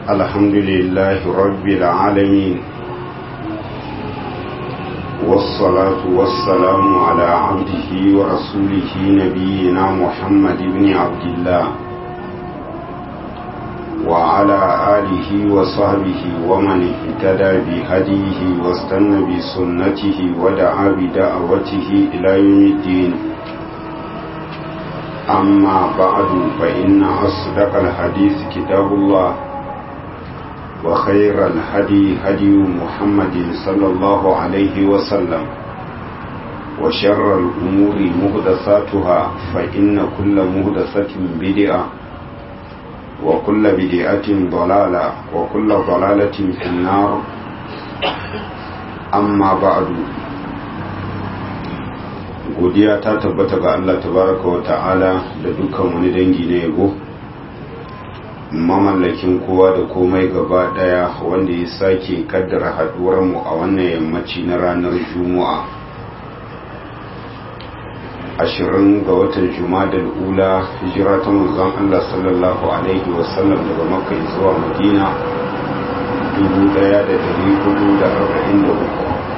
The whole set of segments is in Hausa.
الحمد لله رب العالمين والصلاة والسلام على عبده ورسوله نبينا محمد بن عبد الله وعلى آله وصحبه ومن اهتدى بهديه واستنى بسنته ودعا بدعوته إلى يوم الدين أما بعد فإن أصدق الحديث كتاب الله وخير الهدي هدي محمد صلى الله عليه وسلم وشر الأمور محدثاتها فإن كل محدثة بدعة وكل بدعة ضلالة وكل ضلالة في النار أما بعد godiya ta tabbata ga Allah tabaraka wa ta'ala da dukkan wani dangi na yabo mamallakin kowa da komai gaba daya wanda ya sake kaddara haduwar mu a wannan yammaci na ranar Juma'a 20 ga watan Jumadal Ula hijira ta manzon Allah sallallahu alaihi wasallam daga Makka zuwa Madina 1443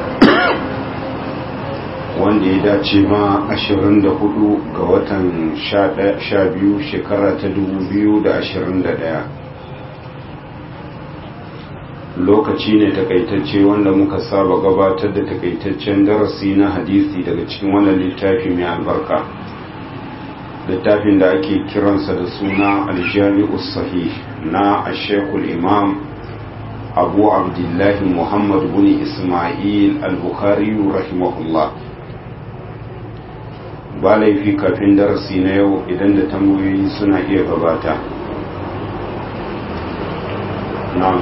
wanda ya dace ma 24 ga watan 12 shekara ta 2021 lokaci ne takaitacce wanda muka saba gabatar da takaitaccen darasi na hadisi daga cikin wannan littafi mai albarka littafin da ake kiransa da suna aljami'us sahih na ashekul imam abu abdullahi muhammad bin ismail al-bukhari rahimahullah ba laifi kafin darasi na yau idan da tambayoyi suna iya gabata. Na'am.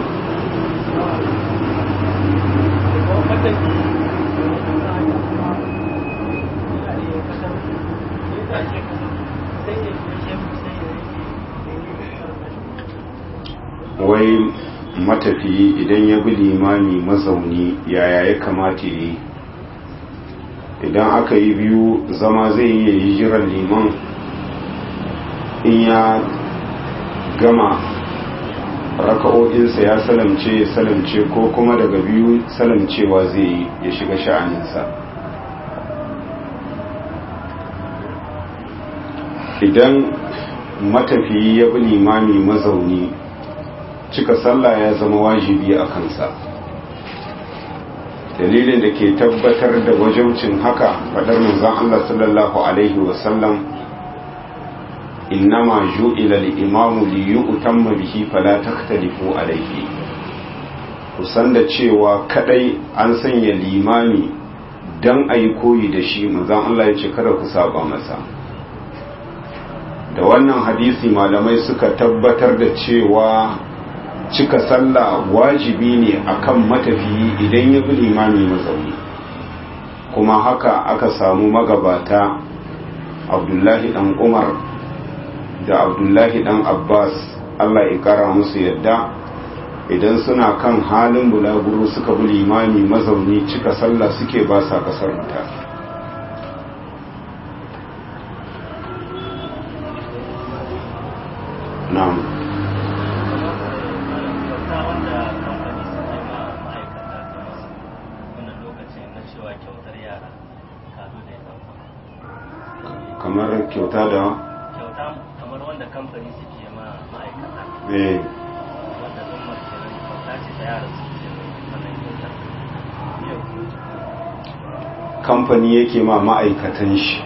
Wai matafiyi idan ya bi limami mazauni yaya ya kamata yi? Idan aka yi biyu zama zai yi jiran liman in ya gama raka'o'insa ya salamce ko kuma daga biyu salamcewa zai yi ya shiga sha'aninsa. Idan matafiyi ya bi limami mazauni cika sallah ya zama wajibi a kansa. Dalilin da ke tabbatar da wajibcin haka fadar manzon Allah sallallahu alaihi wasallam innama ju'ila al-imamu li yu'tamma bihi fala takhtalifu alaihi kusan da cewa kadai an sanya limami dan ayi koyi da shi manzon Allah ya ce kada ku saba masa da wannan hadisi malamai suka tabbatar da cewa cika sallah wajibi ne akan matafiyi idan ya bi limami mazauni kuma haka aka samu magabata Abdullahi dan Umar da Abdullahi dan Abbas Allah ya kara musu yadda idan suna kan halin bulaguro suka bi limami mazauni cika sallah suke ba sa kasarta. Na'am. Kamar kyauta da kamar wanda kamfani suke ma ma'aikata wanda zan mace kyauta ce ta yara suke wannan kyauta kamfani yake ma ma'aikatan shi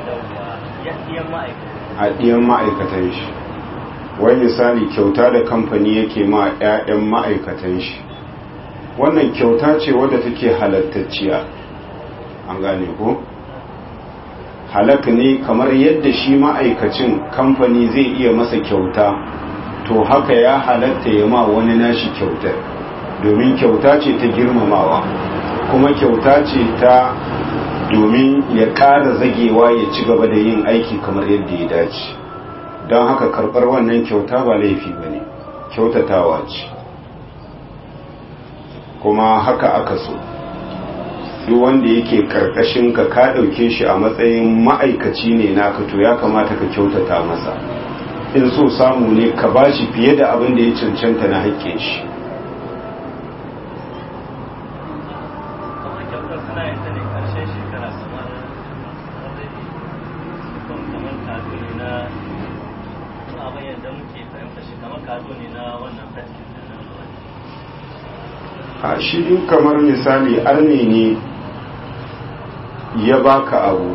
a ɗiyan ma'aikatan shi wani misali kyauta da kamfani yake ma 'ya'yan ma'aikatan shi wannan kyauta ce wadda take halattacciya an gane ko halaka ne kamar yadda shi ma'aikacin kamfani zai iya masa kyauta to haka ya halatta ya ma wani nashi kyautar domin kyauta ce ta girmamawa kuma kyauta ce ta domin ya ƙara zagewa ya ci gaba da yin aiki kamar yadda ya dace don haka karɓar wannan kyauta ba laifi ba ne kyautatawa ce kuma haka aka so duk wanda yake karkashin ka dauke shi a matsayin ma'aikaci ne naka to ya kamata ka kyautata masa in so samu ne ka bashi fiye da abin da ya cancanta na haƙƙin shi yadda muke fahimta shi kamar kazo ne na wannan kaskin da nan a shi in kamar misali arne ne ya baka abu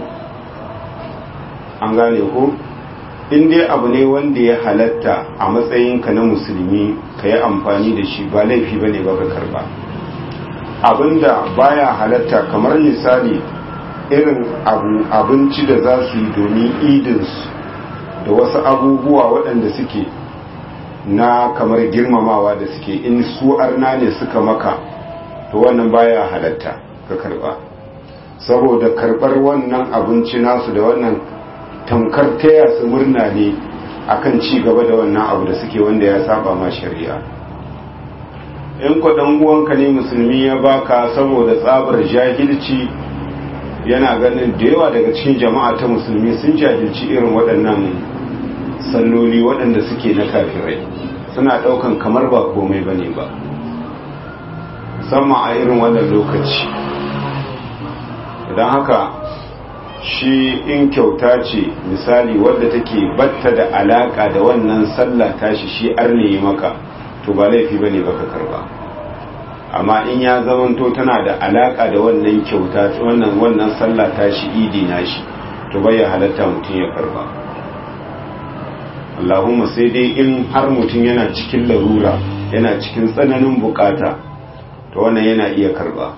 an gane ko in dai abu ne wanda ya halatta a matsayinka na musulmi ka yi amfani da shi ba laifi ba ne ba ka karba abinda baya halatta kamar misali irin abinci da za su yi domin idinsu da wasu abubuwa waɗanda suke na kamar girmamawa da suke in su arna ne suka maka to wannan baya halatta ka karba saboda karbar wannan abinci nasu da wannan tamkar taya su murna ne akan ci gaba da wannan abu da suke wanda ya saba ma shari'a in kwaɗan uwanka ne musulmi ya baka saboda tsabar jahilci yana ganin da yawa daga cikin jama'a ta musulmi sun jahilci irin waɗannan salloli waɗanda suke na kafirai suna ɗaukan kamar ba komai ba ne ba musamman a irin wannan lokaci don haka shi in kyauta ce misali wadda take batta da alaka da wannan sallah tashi shi arne maka to ba laifi bane baka karba amma in ya zamanto tana da alaka da wannan kyauta wannan sallah tashi idi nashi to bai halatta mutum ya karba Allahumma sai dai in har mutum yana cikin larura yana cikin tsananin bukata to wannan yana iya karba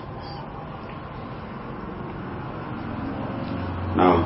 na'am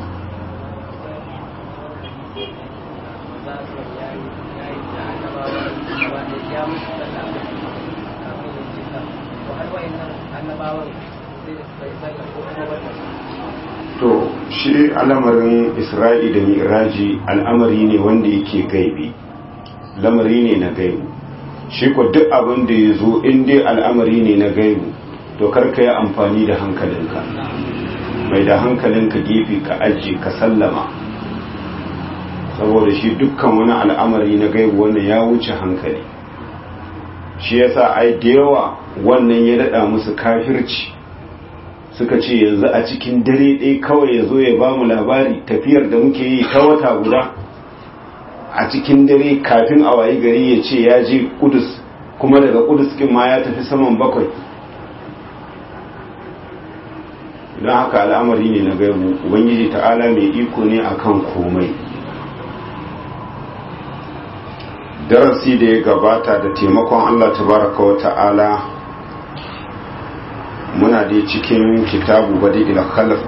to shi al'amarin isra'i da mi'raji al'amari ne wanda yake gaibi lamari ne na gaibu shi ko duk abin da ya zo in dai al'amari ne na gaibu to karka yi amfani da hankalinka mai da hankalinka gefe ka ajiye ka sallama saboda shi dukkan wani al'amari na gaibu wannan ya wuce hankali shi yasa ai da yawa wannan ya dada musu kafirci suka ce yanzu a cikin dare ɗaya kawai ya zo ya ba mu labari tafiyar da muke yi ta wata guda a cikin dare kafin a wayi gari ya ce ya je kudus kuma daga kudus kin ma ya tafi saman bakwai don haka al'amari ne na gaibu ubangiji ta'ala mai iko ne akan komai darasi da ya gabata da taimakon Allah tabaraka wa ta'ala muna da cikin kitabu badi'il khalq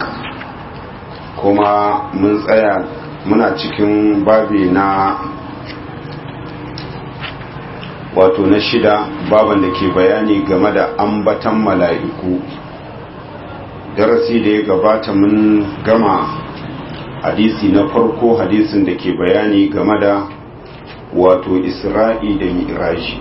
kuma mun tsaya muna cikin babi na wato na 6 baban da ke bayani game da ambatan mala'iku darasi da ya gabata mun gama hadisi na farko hadisin da ke bayani game da wato isra'i da mi'raji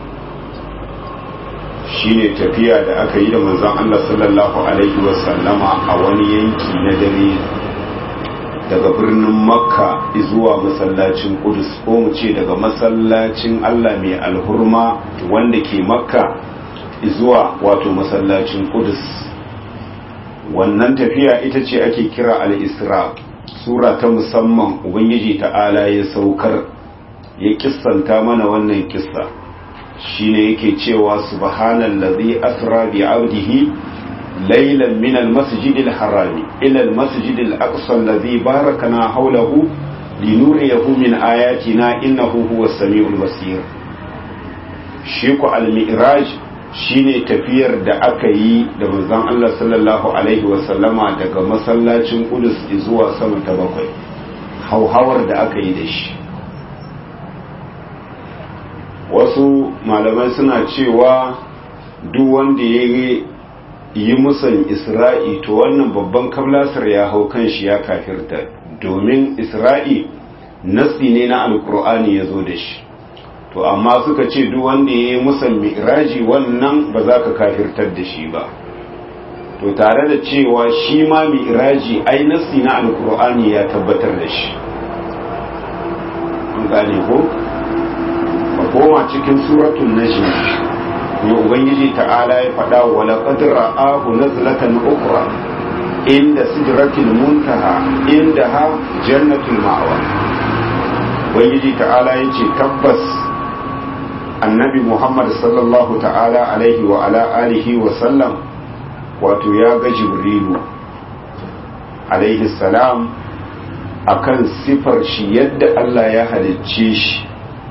shine tafiya da aka yi da manzon Allah sallallahu alaihi wasallama a wani yanki na dare daga birnin makka zuwa masallacin kudus ko mu ce daga masallacin Allah mai alhurma wanda ke makka zuwa wato masallacin kudus wannan tafiya ita ce ake kira al-isra sura ta musamman ubangiji ta'ala ya saukar ya kissanta mana wannan kissa shine yake cewa subhanallazi asra bi 'abdihi laylan min al-masjidil harami ila al-masjidil aqsa allazi barakana hawlahu linuriyahu min ayatina innahu huwas samiul basir shi ko al-mi'raj shine tafiyar da aka yi da manzon Allah sallallahu alaihi wasallama daga masallacin Qudus zuwa sama ta 7 hauhawar da aka yi da shi wasu malamai suna cewa duk wanda ya yi musan isra'i to wannan babban kablasar ya hau kan shi ya kafirta domin isra'i nasi ne na alkur'ani ya zo da shi to amma suka ce duk wanda ya yi musan mi'raji wannan ba za ka kafirtar da shi ba to tare da cewa shi ma mi'raji ai nasi na alkur'ani ya tabbatar da shi an gane ko koma cikin suratul najm ne ubangiji ta'ala ya faɗa wa laqad ra'ahu nazlatan ukhra inda sidratil muntaha indaha jannatul ma'wa ubangiji ta'ala ya ce tabbas annabi Muhammad sallallahu ta'ala alaihi wa ala alihi wa sallam wato ya ga Jibrilu alaihi salam akan sifar shi yadda Allah ya halicce shi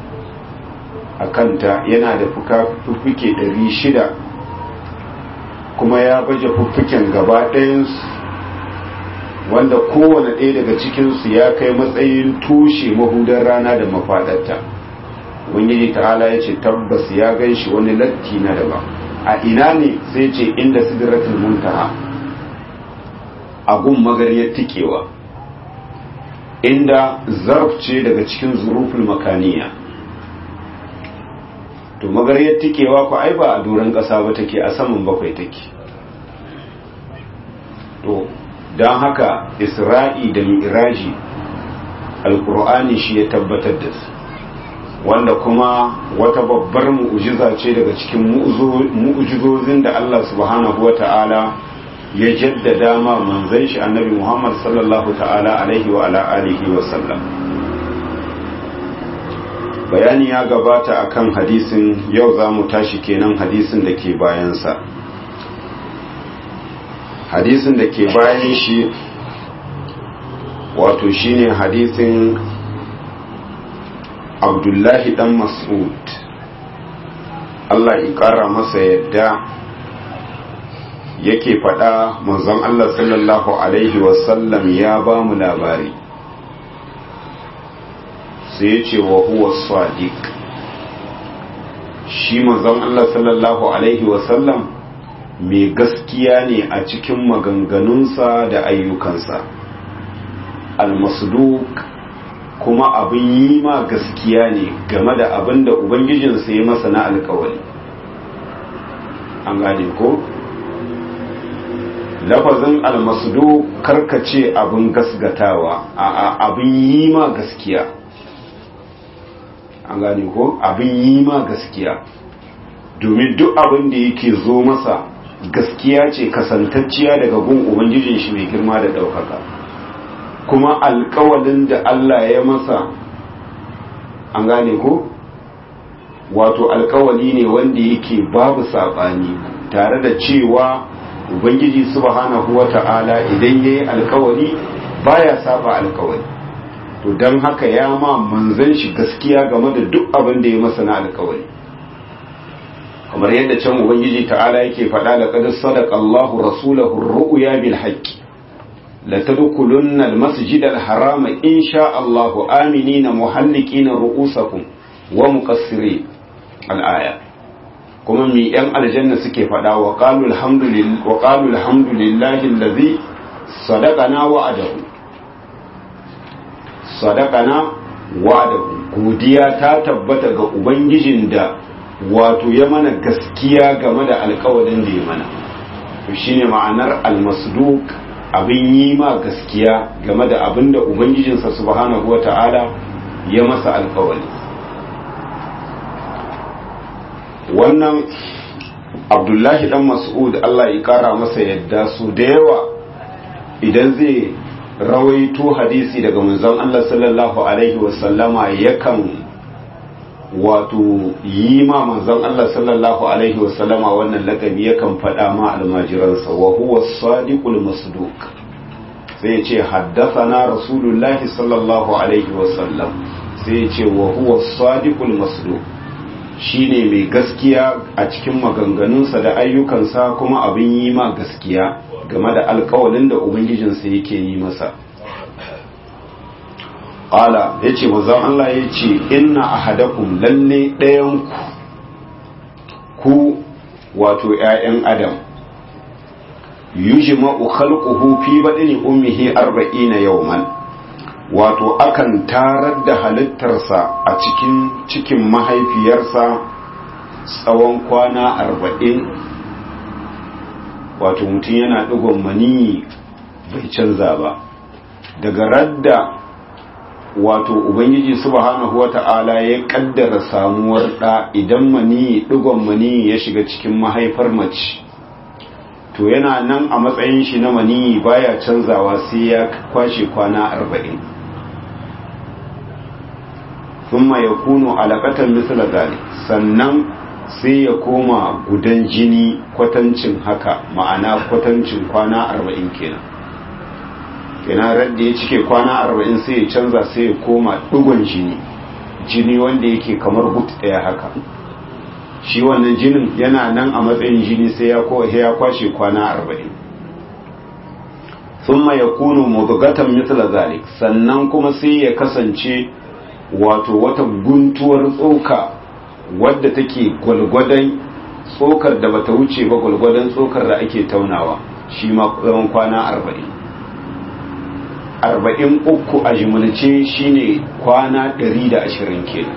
akanta yana da fuffuke 600 kuma ya baje fuffuken gaba ɗayansu wanda kowane ɗaya daga cikinsu ya kai matsayin tushe mahudar rana da mafaɗarta. Ubangiji ta'ala ya ce tabbas ya gan shi wani latti na daban. A ina ne sai ce inda sidratul muntaha a gun magariyar tikewa, inda zarf ce daga cikin zuruful makaniya. To magariyar tikewa ku ai ba a doron ƙasa ba take, a saman bakwai take. To don haka Isra'i da Mi'raji alkur'ani shi ya tabbatar da su, wanda kuma wata babbar mu'ujiza ce daga cikin mu'ujizozin da Allah subhanahu wa ta'ala ya jaddada ma manzon shi annabi Muhammad sallallahu ta'ala alaihi wa ala alihi wa sallam. Bayani ya gabata akan hadisin, yau za mu tashi kenan hadisin da ke bayansa. Hadisin da ke bayan shi wato shine hadisin Abdullahi dan Mas'ud, Allah ya ƙara masa yadda yake faɗa manzon Allah sallallahu alaihi wasallam ya ba mu labari, sai ya ce wa huwa sadiq. Shi manzon Allah sallallahu alaihi wasallam mai gaskiya ne a cikin maganganunsa da ayyukansa, al-masduq kuma abin yi ma gaskiya ne game da abin da ubangijinsa ya masa na alkawari. An gane ko? Lafazin al-masduq karkace abin gasgatawa, a abin yi ma gaskiya. An gane ko? Abin yi ma gaskiya, domin duk abin da yake zo masa gaskiya ce kasantacciya daga gun ubangijin shi mai girma da ɗaukaka, kuma alkawalin da Allah ya masa, an gane ko, wato alkawali ne wanda yake babu saɓani, tare da cewa ubangiji subhanahu wata'ala idan ya yi alkawali baya saba alkawali. To don haka ya ma manzan shi gaskiya game da duk abin da ya masa na alkawali, kamar yadda can ubangiji ta'ala yake faɗa da qad sadaqa Allahu rasulahu ar-ru'ya bil haqqi la tadkhulunna al-masjid al-haram insha Allahu aminina muhallikina ru'usakum wa muqassirin al-aya. Kuma mi yan aljanna suke faɗa wa qalu alhamdulillahi allazi sadaqana wa'adahu, godiya ta tabbata ga ubangijin da wato ya mana gaskiya game da alkawalin da ya mana. To shine ma'anar almasduq, abin yi ma gaskiya game da abin da ubangijinsa subhanahu wata'ala ya masa alkawali. Wannan Abdullahi dan Mas'ud, Allah ya kara masa yadda, su da yawa idan zai rawaito hadisi daga manzon Allah sallallahu alaihi wasallama yakan wato yi ma manzon Allah sallallahu alaihi wasallama wannan lakabi, yakan faɗa ma almajiransa wa huwa sadiqul masduq, sai ya ce haddathana rasulullahi sallallahu alaihi wasallam, sai ya ce wa huwa sadiqul masduq, shine mai gaskiya a cikin maganganunsa da ayyukansa, kuma abin yi ma gaskiya game da alkawalin da ubangijinsa yake yi masa. Ƙala ya ce mazan Allah ya ce inna ahadakum lalle ɗayanku ku wato ‘ya'yan adam yujma'u khalquhu fi badni ummihi 40 yawman, wato akan tarar da halittarsa a cikin mahaifiyarsa tsawon kwana 40. Wato mutum yana ɗigon maniyi bai canza ba, daga radda wato ubangiji subhanahu wata'ala ya kaddara samuwar ɗa, idan maniyi ɗigon maniyi ya shiga cikin mahaifar mace, to yana nan a matsayin shi na maniyi baya canzawa sai ya kwashe kwana 40. thumma yakunu alaqatan mithla dhalik, sannan sai ya koma gudan jini kwatancin haka, ma'ana kwatancin kwana 40 kenan radda ya cike kwana 40 sai ya canza, sai ya koma dugon jini wanda yake kamar but ɗaya haka. Shi wannan jinin yana nan a matsayin jini sai ya kwashe kwana 40. thumma yakunu mudghatan mithla zalik, sannan kuma sai ya kasance wato wata guntuwar tsoka wadda take gwalgwadon tsokar da bata wuce ba, gwalgwadon tsokar da ake taunawa, shi ma tsawon kwana 40 a jimilce shine kwana 120 kenan.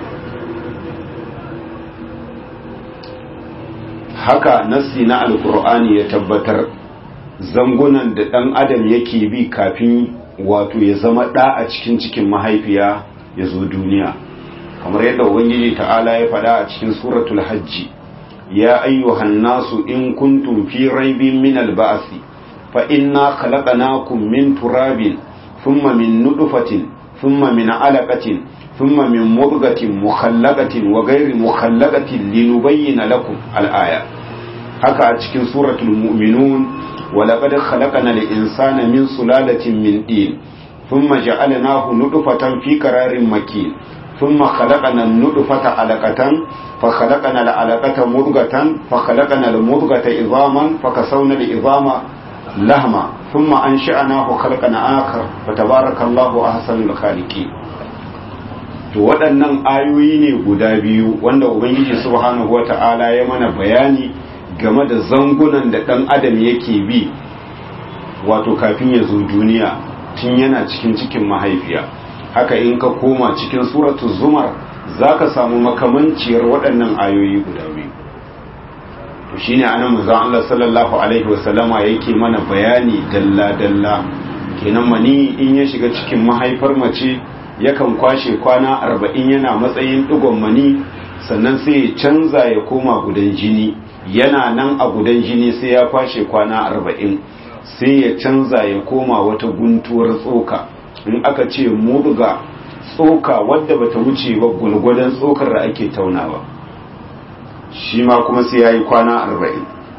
Haka nassi na alkur'ani ya tabbatar zangunan da ɗan adam yake bi kafin wato ya zama ɗa a cikin mahaifiya ya zo duniya, kamar yadda ubangiji ta'ala ya faɗa a cikin suratul hajji, ya ayyuhan nasu in kuntum fi raibin min al-ba'thi fa inna khalaqnakum min turabin thumma min nutfatin thumma min alaqatin thumma min mudghatin mukhallaqatin wa ghayri mukhallaqatin linubayyana lakum al-aya. haka a cikin suratul mu'minun wa laqad khalaqna al-insana min sulalatin min tin thumma ja'alnahu nutfatan fi qararin makin thumma khalaqna an-nutfata 'alaqatan fa khalaqna al-'alaqata mudghatan fa khalaqna al-mudghata idhaman fa kasawna al-idhama lahma thumma ansha'nahu khalqan akhar fa tabarakallahu ahsanul khaliqin. to waɗannan ayoyi ne guda biyu wanda ubangiji subhanahu wata'ala ya mana bayani game da zangunan da ɗan adam yake bi wato kafin ya zo duniya tun yana cikin mahaifiya. haka in ka koma cikin suratul zumar zaka samu makamanciyar waɗannan ayoyi guda biyu. to shine anan manzon Allah sallallahu alaihi wasallama yake mana bayani dalla dalla, kenan mani in ya shiga cikin mahaifar mace yakan kwashe kwana 40 yana matsayin digon mani, sannan sai ya canza ya koma gudan jini, yana nan a gudan jini sai ya kwashe kwana 40 sai ya canza ya koma wata guntuwar tsoka. in aka ce mudga, tsoka wadda bata wuce ba gulgwadan tsokar da ake taunawa, shi ma kuma sai ya yi kwana 40.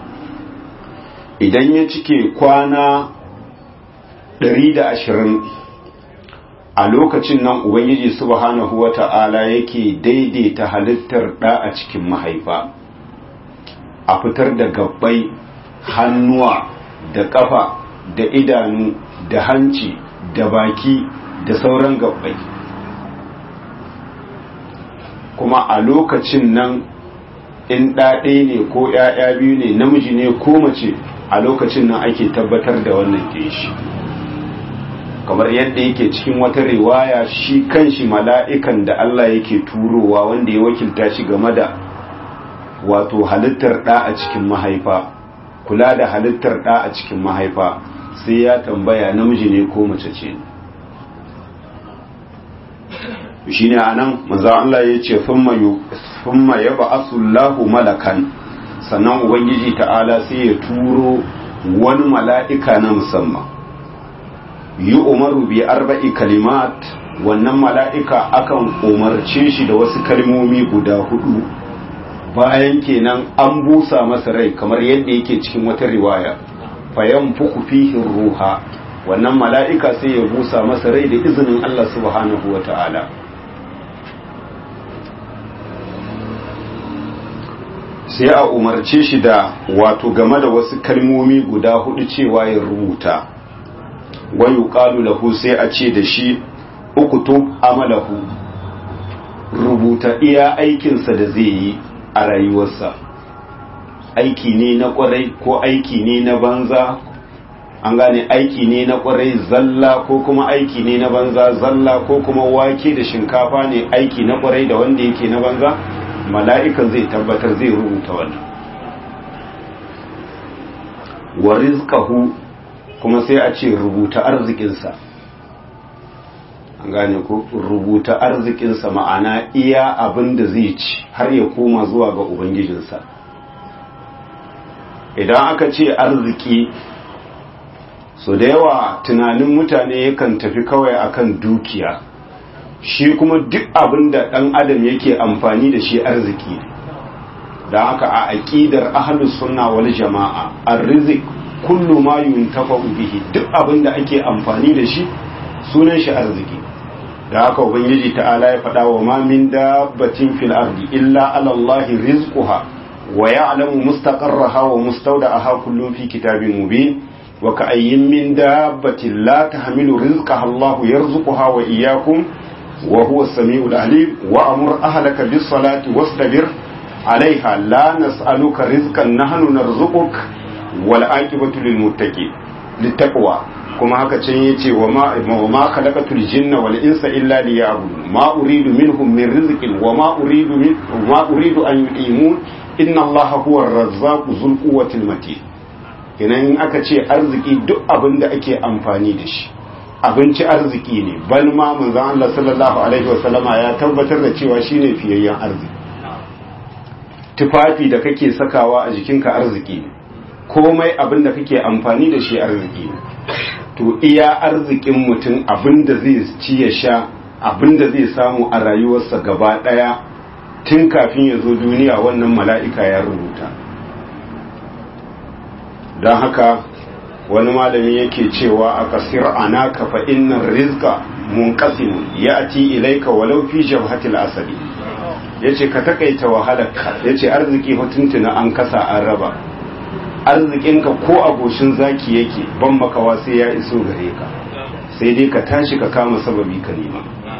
idan ya cike kwana 120 a lokacin nan ubangiji subhanahu wata'ala yake daidaita halittar ɗa a cikin mahaifa, a fitar da gabbai, hannuwa da ƙafa da idanu da hanci da baki da sauran gabbai. kuma a lokacin nan in ɗaɗe ne ko ‘ya'ya biyu ne, namiji ne ko mace, a lokacin nan ake tabbatar da wannan shi. kamar yadda yake cikin wata riwaya, shi kanshi mala'ikan da Allah yake turowa wanda ya wakilta shi game da wato halittar ɗa a cikin mahaifa, kula da halittar ɗa a cikin mahaifa, sai ya tambaya namiji ne ko mace ce. shi ne a nan maza Allah ya ce thumma yab'athu Allahu malakan, sannan ubangiji ta'ala sai ya turo wani mala'ika na musamman, yi umaru bi 4 kalimat. wannan mala'ika akan umarce shi da wasu kalmomi guda 4 bayan kenan an busa masa rai, kamar yadda yake cikin wata riwaya, fayanfuku fihi ruha, wannan mala'ika sai ya busa masa rai da izinin Allah subhanahu wata'ala. sai a umarce shi da wato game da wasu kalmomi guda 4 cewa ya rubuta, wa yuqalu lahu, sai a ce da shi uktub amalahu, rubuta iya aikinsa da zai yi a rayuwarsa, aiki ne na kwarai ko aiki ne na banza, an gane aiki ne na kwarai zalla ko kuma aiki ne na banza zalla, ko kuma wake da shinkafa ne aiki na kwarai da wanda yake na banza. mala'ikan zai tabbatar, zai rubuta wannan. wa rizqahu, kuma sai a ce rubuta arzikinsa, an gane ko, rubuta arzikinsa ma'ana iya abin da zai ci har ya koma zuwa ga ubangijinsa. idan aka ce arziki, so da yawa tunanin mutane yakan tafi kawai akan dukiya, shi kuma duk abin da ɗan adam yake amfani da shi arziki da haka a aƙidar ahlus sunna wal jama'a arzik kullu ma yuntafa'u bihi duk abin da ake amfani da shi sunan shi arziki da haka ubangiji ta'ala ya faɗa wa ma min dabbatin fil ardi illa ala allahi rizquha wa ya'lamu mustaqarraha wa mustawda'aha kullun fi kitabin mubin wa ka'ayyin min dabbatin la tahmilu rizqaha allahu yarzuquha wa iyyakum wa huwa as-sami'ul alim wa amur ahlaka bis salati wastabir 'alayha la nas'aluka rizqan nahnu narzuquk wal 'aqibatu lil muttaqin littaqwa kuma haka can yace wa ma khalaqatul jinna wal insa illa liya'budun ma uridu minhum min rizqin wa ma uridu an yu'imun inna allaha huwa ar-razzaqu dhul quwwati matin kenan aka ce arziki duk abin da ake amfani da shi abinci arziki ne bal ma manzon Allah sallallahu alaihi wasallama ya tabbatar da cewa shine fiyayyen arziki tufafi da kake sakawa a jikinka arziki ne komai abin da kake amfani da shi arziki ne to iya arzikin mutum abinda zai ci ya sha abinda zai samu a rayuwarsa gaba daya tun kafin ya zo duniya wannan mala'ika ya rubuta don haka wani malami yake cewa a kasir anaka fa innar rizqa munqasim ya'ti ilayka walau fi jabhatil asadi yace ka takaita wahalarka yace arziki fa tuntuna an kasa an raba arzikinka ko a goshin zaki yake ban makawa sai ya iso gare ka sai dai ka tashi ka kama sababi ka nema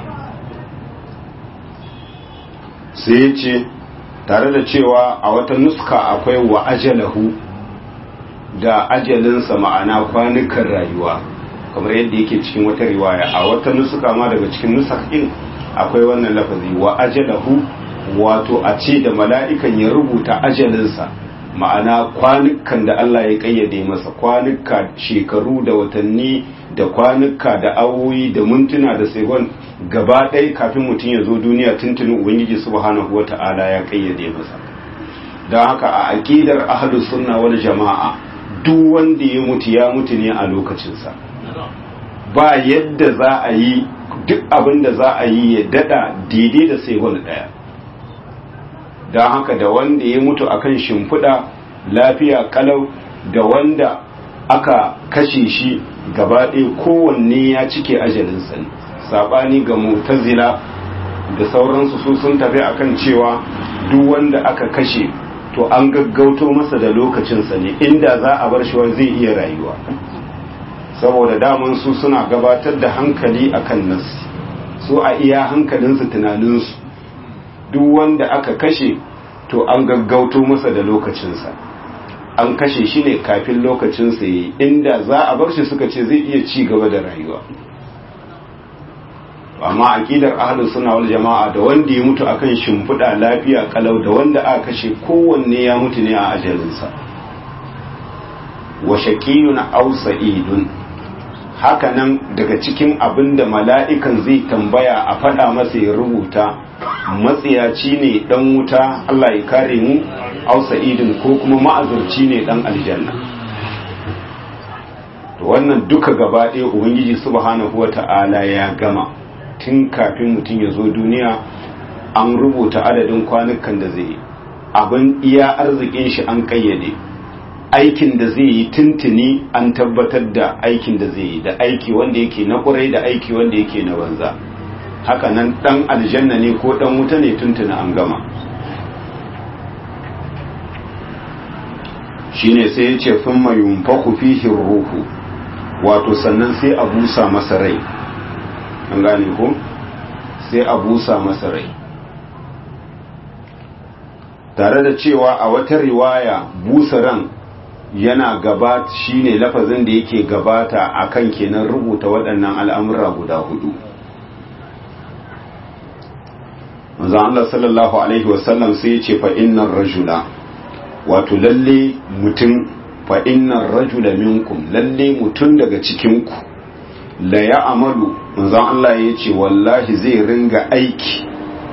sai ya ce tare da cewa a wata nuska akwai wa ajalahu da ajalinsa ma'ana kwanukan rayuwa kamar yadda yake cikin wata riwaya a wata nuska ma daga cikin nusakin akwai wannan lafazi wa ajalahu wato a ce da mala'ikan ya rubuta ajalinsa ma'ana kwanukan da Allah ya kayyade masa kwanuka shekaru da watanni da kwanuka da awoyi da mintuna da segon gaba ɗaya kafin mutum ya zo duniya tuntunin ubangiji subhanahu wata'ala ya kayyade masa don haka a aqidar ahlus sunna wal jama'a duk wanda ya mutu ne a lokacinsa ba yadda za a yi duk abin da za a yi ya dada daidai da segon ɗaya don haka da wanda ya mutu akan shimfiɗa lafiya kalau da wanda aka kashe shi gaba ɗaya kowanne ya cike ajalinsa ne saɓani ga mutazila da sauransu su sun tafi akan cewa duk wanda aka kashe to an gaggauto masa da lokacinsa ne inda za a bar shi zai iya rayuwa saboda daman su suna gabatar da hankali akan nasi su a iya hankalinsu tunaninsu duk wanda aka kashe to an gaggauto masa da lokacinsa an kashe shi ne kafin lokacinsa yi inda za a bar shi suka ce zai iya ci gaba da rayuwa amma aqidar ahlus sunna wal jama'a da wanda ya mutu akan shimfiɗa lafiya kalau da wanda aka kashe kowanne ya mutu ne a ajalinsa wa shaqiyun aw sa'idun hakanan daga cikin abinda mala'ikan zai tambaya a faɗa masa ya rubuta matsiyaci ne dan wuta Allah ya kare mu aw sa'idun ko kuma ma'azurci ne dan aljanna to wannan duka gaba ɗaya ubangiji subhanahu wata'ala ya gama tun kafin mutum ya zo duniya an rubuta adadin kwanukan da zai yi abin iya arzikin shi an kayyade aikin da zai yi tuntuni an tabbatar da aikin da zai yi da aiki wanda yake na kurai da aiki wanda yake na banza haka nan dan aljanna ne ko dan wuta ne tuntuni an gama shine sai ya ce thumma yunfaku fihi ruhu wato sannan sai a busa masa rai an gane ko sai a busa masa rai tare da cewa a wata riwaya busa ran yana gabata shine lafazin da yake gabata akan kenan rubuta waɗannan al'amura guda hudu manzo Allah sallallahu alaihi wasallam sai ya ce fa innar rajula wato lalle mutum fa innar rajula minkum lalle mutum daga cikin ku la ya'malu manzo Allah ya ce wallahi zai ringa aiki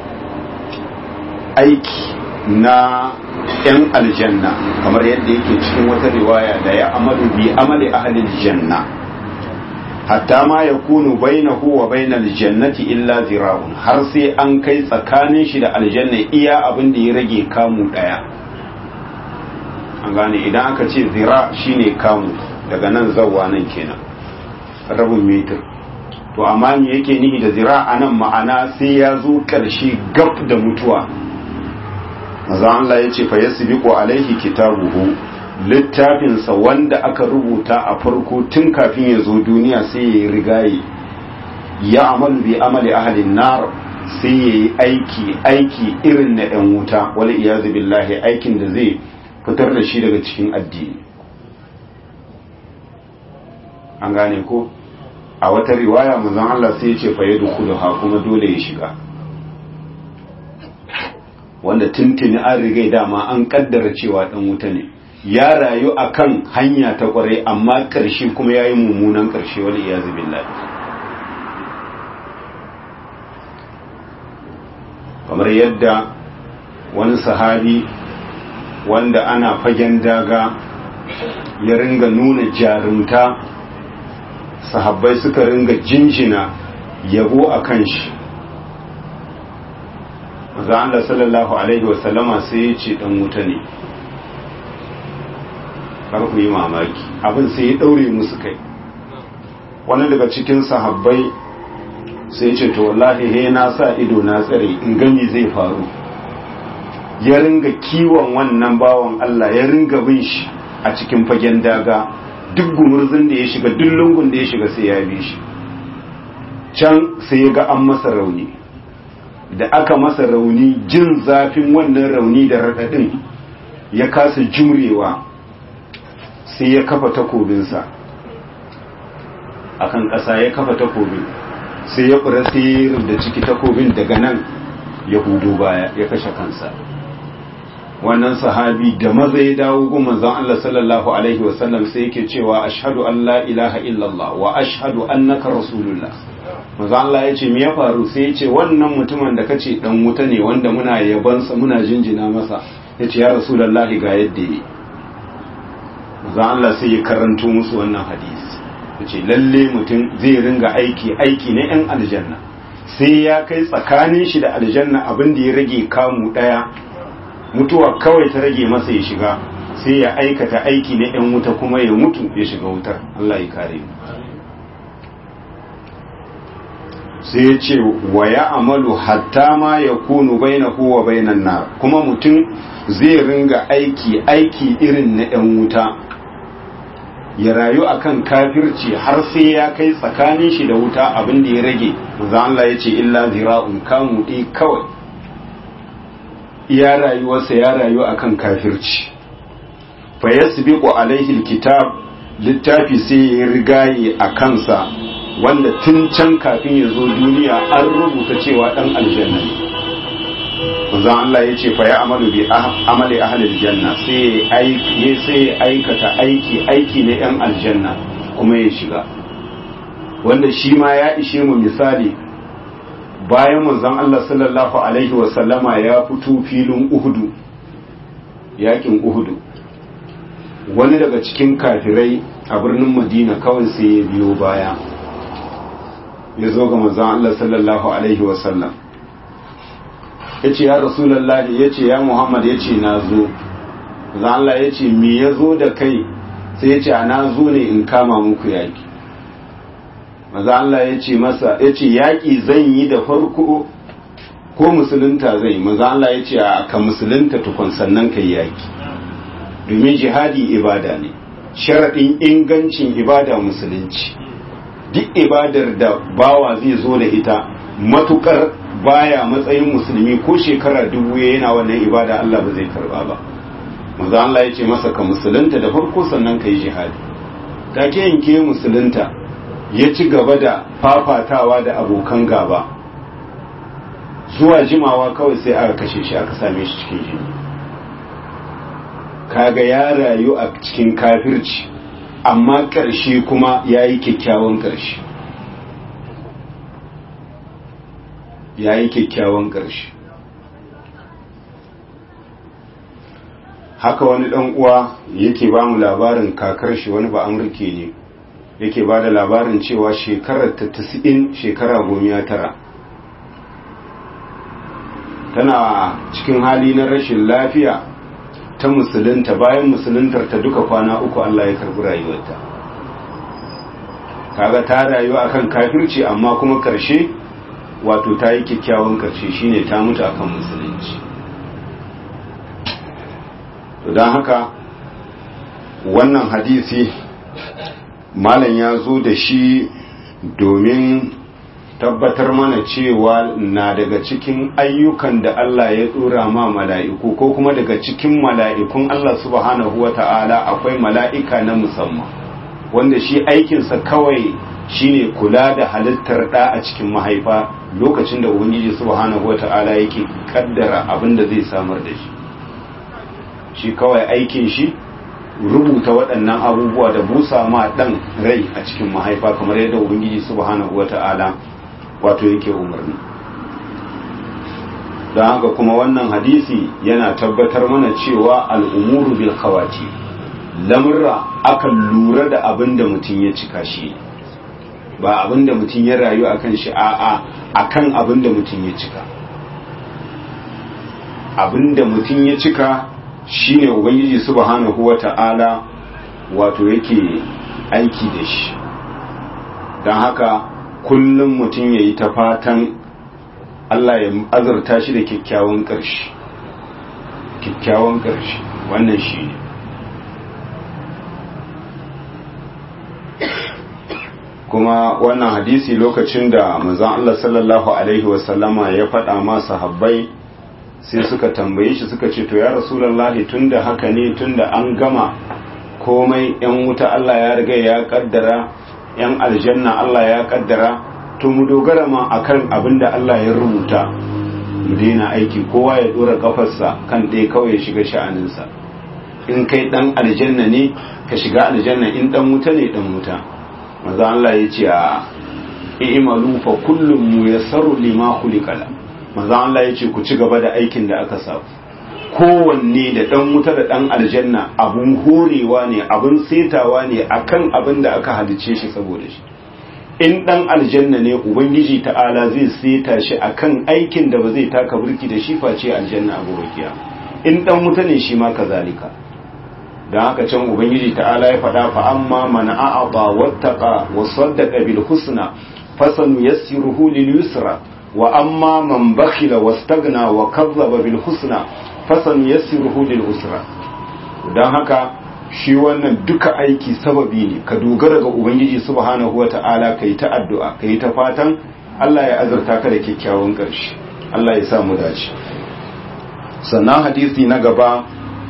na ‘yan aljanna kamar yadda yake cikin wata riwaya da ya amalu bi amali ahalil janna hatta ma yakunu bainahu wa bainal jannati illa zira'un, har sai an kai tsakanin shi da aljanna iya abin da ya rage kamu daya. An gane idan aka ce zira shine kamu daga nan zawwa nan kenan rabin mitar. To amma me yake nihi da zira anan ma'ana sai ya zo karshe gab da mutuwa. Maza Allah ya ce fa yasbiqu alaihi kitabuhu, littafinsa wanda aka rubuta a farko tun kafin ya zo duniya sai ya yi rigaye, ya amalu bi amali ahalin nar, sai ya yi aiki irin na ɗan wuta, wal iyazu billahi, aikin da zai fitar da shi daga cikin addini. An gane ko a wata riwaya manzon Allah sai ya ce fa yadkhuluha, kuma dole ya shiga, wanda tuntuni an rigai dama an kaddara cewa ɗan wuta ne, ya rayu akan hanya ta kwarai amma ƙarshe kuma ya yi mummunan ƙarshe, wal iyazu billahi. Kamar yadda wani sahabi wanda ana fagen daga ya ringa nuna jarumta, sahabbai suka ringa jinjina yabo a kan shi. Maza Allah sallallahu alaihi wasallama sai ya ce ɗan wuta ne. Kar ku yi mamaki, abin sai ya daure musu kai. Wani daga cikin sahabbai sai ce to wallahi he na sa ido na tsare in gani zai faru. Ya ringa kiwon wannan bawan Allah, ya ringa bin shi a cikin fagen daga, duk gumurzun da ya shiga, duk lungun da ya shiga sai ya bi shi. Can sai ya ga an masa rauni, da aka masa rauni, jin zafin wannan rauni da raɗaɗin ya kasa jumrewa, sai ya kafa takobinsa a kan ƙasa, ya kafa takobin, sai ya ƙura tsirin da ciki takobin daga nan ya hudu baya, ya kashe kansa. Wannan sahabi da maza ya dawo gun manzon Allah sallallahu alaihi wasallam sai yake cewa ashhadu an la ilaha illallah wa ashhadu annaka rasulullah. Manzon Allah ya ce me ya faru? Sai ya ce wannan mutumin da kace dan wuta ne, wanda muna yabansa muna jinjina masa, yace ya rasulullahi ga yadda yi. Manzon Allah sai ya karanto musu wannan hadisi, yace lalle mutum zai ringa aiki na yan aljanna, sai ya kai tsakanin shi da aljanna abin da ya rage kamu daya, mutuwa kawai ta rage masa ya shiga, sai ya aikata aiki na yan wuta kuma ya mutu ya shiga wutar. Allah ya kare mu. Sai ya ce wa ya amalu hatta ma ya kunu bainahu wa bainan nar, kuma mutum zai ringa aiki irin na yan wuta, ya rayu akan kafirci har sai ya kai tsakanin shi da wuta abin da ya rage. Manzo Allah ya ce illa zira'un, kamu ɗi kawai, iya rayuwarsa ya rayu akan kafirci. Fa yasbiqu alaihi alkitab, littafi sai ya rigaye a kansa, wanda tun can kafin ya zo duniya an rubuta cewa dan aljanna ne. Manzon Allah ya ce fa ya amalu bi amali ahli aljanna, sai ya aikata aiki na yan aljanna kuma ya shiga. Wanda shi ma ya ishe mu misali, bayan manzon Allah sallallahu alaihi wa sallama ya fito filin Uhudu, yakin Uhudu, wani daga cikin kafirai a birnin Madina kawai sai ya biyo baya, ya zo ga manzon Allah sallallahu alaihi wa sallam, ya ce ya Rasulallah, ya ce ya Muhammad, ya ce na zo. Manzon Allah ya ce me ya zo da kai? Sai ya ce na zo ne in kama muku yaki. Manzon Allah ya ce masa, ya ce yaki zan yi da farko ko musulunta zai? Manzon Allah ya ce ka musulunta tukun sannan kai yaki, domin jihadi ibada ne, sharaɗin ingancin ibada musulunci. Duk ibadar da bawa zai zo da ita matukar baya matsayin musulmi ko shekara 1000 yana wannan ibada, Allah ba zai karba ba. Manzo Allah ya ce masa ka musulunta da farko sannan kai jihadi. Take yanke musulunta, ya ci gaba da fafatawa da abokan gaba, zuwa jimawa kawai sai aka kashe shi, aka same shi cikin jini. Kaga ya rayu a cikin kafirci, amma ƙarshe kuma ya yi kyakkyawan ƙarshe. Ya yi kyakkyawan ƙarshe. Haka wani ɗan uwa yake ba mu labarin kakar shi, wani ba amurke ne, yake ba da labarin cewa shekarar ta 90 shekara 19 tana cikin hali na rashin lafiya ta musulunta, bayan musuluntar ta duka kwana 3 Allah ya karbi rayuwarta. kaga ta rayu akan kafirci amma kuma karshe wato ta yi kyakkyawan karshe shine ta mutu akan musulunci. to don haka wannan hadisi malam ya zo da shi domin tabbatar mana cewa na daga cikin ayyukan da Allah ya dora ma mala'iku, ko kuma daga cikin mala'ikun Allah subhanahu wata'ala akwai mala'ika na musamman wanda shi aikinsa kawai shine kula da halittar da a cikin mahaifa lokacin da ubangiji subhanahu wata'ala yake kaddara abin da zai samar da shi kawai aikin shi rubuta waɗannan abubuwa da busa ma ɗan rai a cikin mahaifa kamar yadda ubangiji subhanahu wata'ala wato yake umarni. don haka kuma wannan hadisi yana tabbatar mana cewa al'umuru bil khawati, lamurra akan lura da abin da mutum ya cika shi, ba abin da mutum ya rayu akan shi, a'a akan abin da mutum ya cika. Abin da mutum ya cika shine ubangiji subhanahu wata'ala wato yake aiki da shi. don haka kullum mutum ya yi ta fatan Allah ya azurta shi da kyakkyawan ƙarshe, kyakkyawan ƙarshe wannan shi ne. kuma wannan hadisi lokacin da manzon Allah sallallahu alaihi wasallama ya faɗa ma sahabbai sai suka tambaye shi suka ce to ya rasulullahi tunda haka ne, tunda an gama komai yan wuta Allah ya riga ya kaddara, yan aljanna Allah ya kaddara, to mu dogara ma akan abin da Allah ya rubuta, mu daina aiki kowa ya dora kafarsa kan ɗaya kawai ya shiga sha'aninsa. in kai dan aljanna ne ka shiga aljanna, in dan wuta ne dan wuta. manzo Allah ya ce a i'malu fa kullum muyassaru lima khuliqa la. manzo Allah ya ce ku ci gaba da aikin da aka sa, kowanne da dan wuta da dan aljanna abun horewa ne, abun setawa ne akan abin da aka halice shi saboda shi. in dan aljanna ne ubangiji ta'ala zai seta shi akan aikin da ba zai taka burki da shi face aljanna a gobe kiyama. in dan wuta ne shi ma kazalika. dan haka can ubangiji ta'ala ya faɗa fa amma man a'ata wattaqa wa saddaqa bil husna fasanuyassiruhu lil yusra wa amma man bakhila wastaghna wa kazzaba bil husna fasanuyassiruhu lil usra. dan haka shi wannan duka aiki sababi ne, ka dogara ga ubangiji subhanahu wata'ala kai ta addu'a kai ta fatan Allah ya azurta ka da kyakkyawan ƙarshe. Allah ya sa mu dace. sannan hadisi na gaba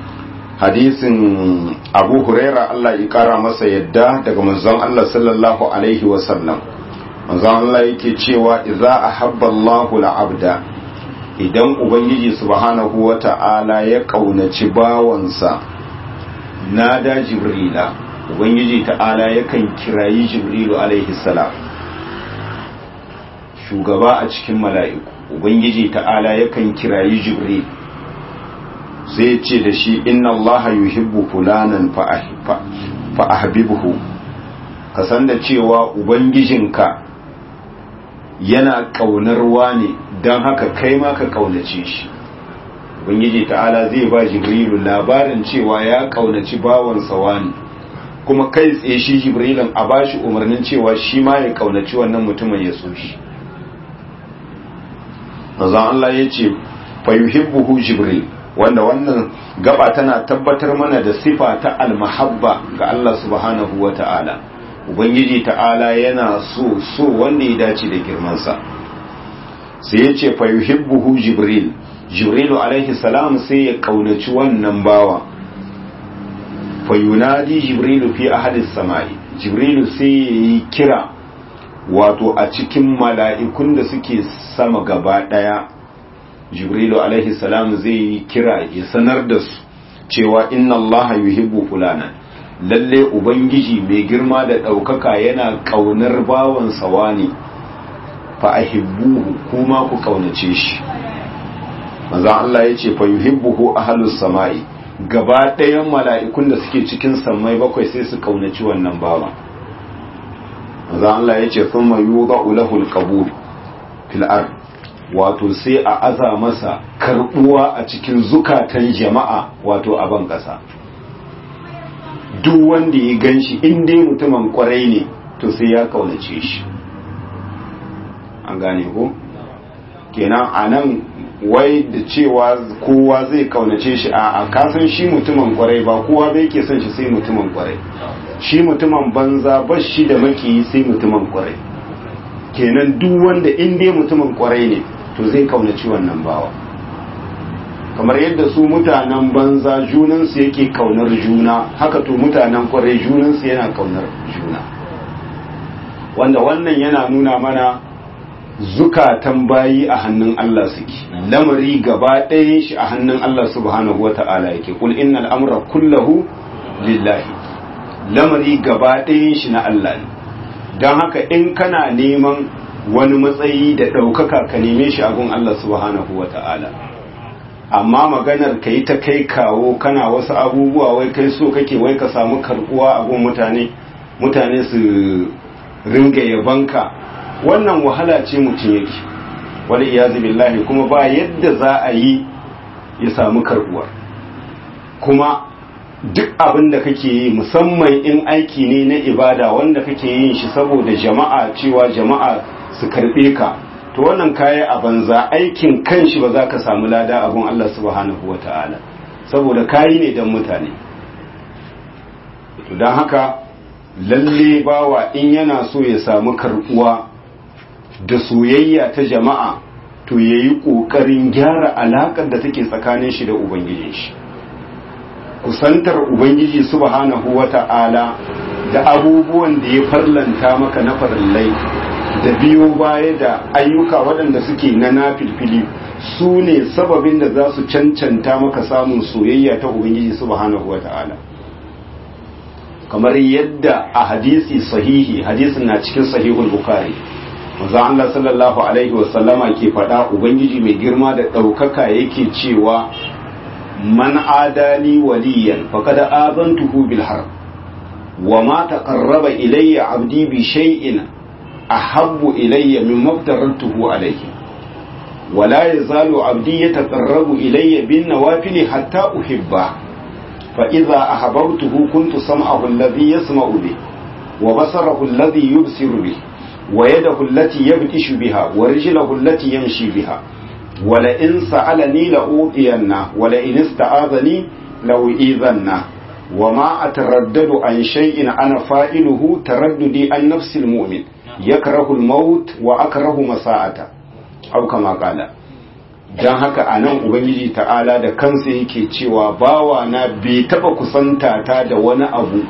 hadisin Abu Huraira Allah ya kara masa yadda daga manzon Allah sallallahu alaihi wa sallam. manzon Allah yake cewa idza ahabba Allahu al-abda, idan ubangiji subhanahu wata'ala ya kaunaci bawansa nada jibrila, ubangiji ta'ala yakan kirayi jibrilu alaihi salam, shugaba a cikin mala'iku. ubangiji ta'ala yakan kirayi jibril sai ce da shi inna allaha yuhibbu fulanan fa ahbibhu, ka san da cewa ubangijinka yana kaunarwa ne don haka kai ma ka kaunace shi. ubangiji ta'ala zai ba jibrilu labarin cewa ya kaunaci bawansa wani, kuma kai tsaye shi jibrilun a bashi umarnin cewa shi ma ya kaunaci wannan mutumin ya so shi. manzon Allah ya ce fa yuhibbuhu jibril, wanda wannan gaba tana tabbatar mana da sifa ta almahabba ga Allah subhanahu wata'ala. ubangiji ta'ala yana so wanda ya dace da girmansa. sai ya ce fa yuhibbuhu jibril, jibrilu alaihi salam sai ya kaunaci wannan bawa. fa yunadi jibrilu fi ahadis samai, jibrilu sai ya yi kira wato a cikin mala'ikun da suke sama gaba daya. jibrilu alaihi salam zai yi kira ya sanar da su cewa inna allaha yuhibbu fulana, lalle ubangiji mai girma da ɗaukaka yana ƙaunar bawansa wani, fa ahibbuhu, kuma ku ƙaunace shi. manzon Allah ya ce fa yuhibbuhu ahlus samai, gaba ɗayan mala'ikun da suke cikin sammai bakwai sai su ƙaunaci wannan bawa. manzo Allah yace thumma yudau lahu alqabul fil ard, wato sai a aza masa karbuwa a cikin zukatan jama'a, wato a ban kasa. Duk wanda ya ganshi in dai mutumin kwarai ne to sai ya kaunace shi. An gane ko? Kenan anan wai da cewa kowa zai kaunace shi, a kasan shi mutumin kwarai ba kowa bai ke son shi sai mutumin kwarai. Shi mutumin banza ba shi da makiyi sai mutumin kwarai. Kenan duk wanda in dai mutumin kwarai ne to zai kaunaci wannan bawa. Kamar yadda su mutanen banza junansu yake kaunar juna, haka to mutanen kwarai junansu yana kaunar juna. Wanda wannan yana nuna mana zukatan bayi a hannun Allah suke, lamari gaba ɗayan shi a hannun Allah subhanahu wata'ala yake. Kul innal amra kullahu lillahi, lamari gaba ɗayan shi na Allah ne. Don haka in kana neman wani matsayi da ɗaukaka ka neme shi a gun Allah subhanahu wata'ala. Amma maganar ka yi ta kai kawo kana wasu abubuwa wai kai so kake wai ka samu karɓuwa a gun mutane su ringa yabanka, wannan wahala ce mutum yake, wal iyazu billahi, kuma ba yadda za a yi ya samu karbuwa. Kuma duk abin da kake yi, musamman in aiki ne na ibada wanda kake yin shi saboda jama'a, cewa jama'a su karbe ka, to wannan kayi a banza, aikin kanshi ba za ka samu lada abun Allah subhanahu wata'ala, saboda kayi ne don mutane. To don haka lalle bawa in yana so ya samu karbuwa da soyayya ta jama'a, to yayi kokarin gyara alakar da take tsakanin shi da ubangijin shi. Kusantar ubangiji subhanahu wata'ala da abubuwan da ya farlanta maka na farillai, da biyo baya da ayyuka waɗanda suke na nafilfili, su ne sababin da za su cancanta maka samun soyayya ta ubangiji subhanahu wata'ala. Kamar yadda a hadisi sahihi, hadisin na cikin sahihul bukhari, manzo Allah sallallahu alaihi wasallama ke faɗa, ubangiji mai girma da ɗaukaka yake cewa man adali waliyan faqad azantuhu bil harb wa ma taqarraba ilayya abdi bi shay'in ahabbu ilayya mimma aftaratuhu alayhi wa la yazalu abdi yataqarrabu ilayya bin nawafil hatta uhibba fa idha ahabbtuhu kuntu sam'ahu alladhi yasma'u bihi wa basarahu alladhi yubsiru bihi ويده التي يبتش بها ورجله التي يمشي بها ولئن سألني لأوطينه ولئن استعاذني لأؤذنه وما أتردد عن شيء أنا فاعله ترددي عن نفس المؤمن يكره الموت وأكره مساءته أو كما قال. dan haka a nan ubangiji ta'ala da kansa yake cewa bawa na bai taba kusanta ta da wani abu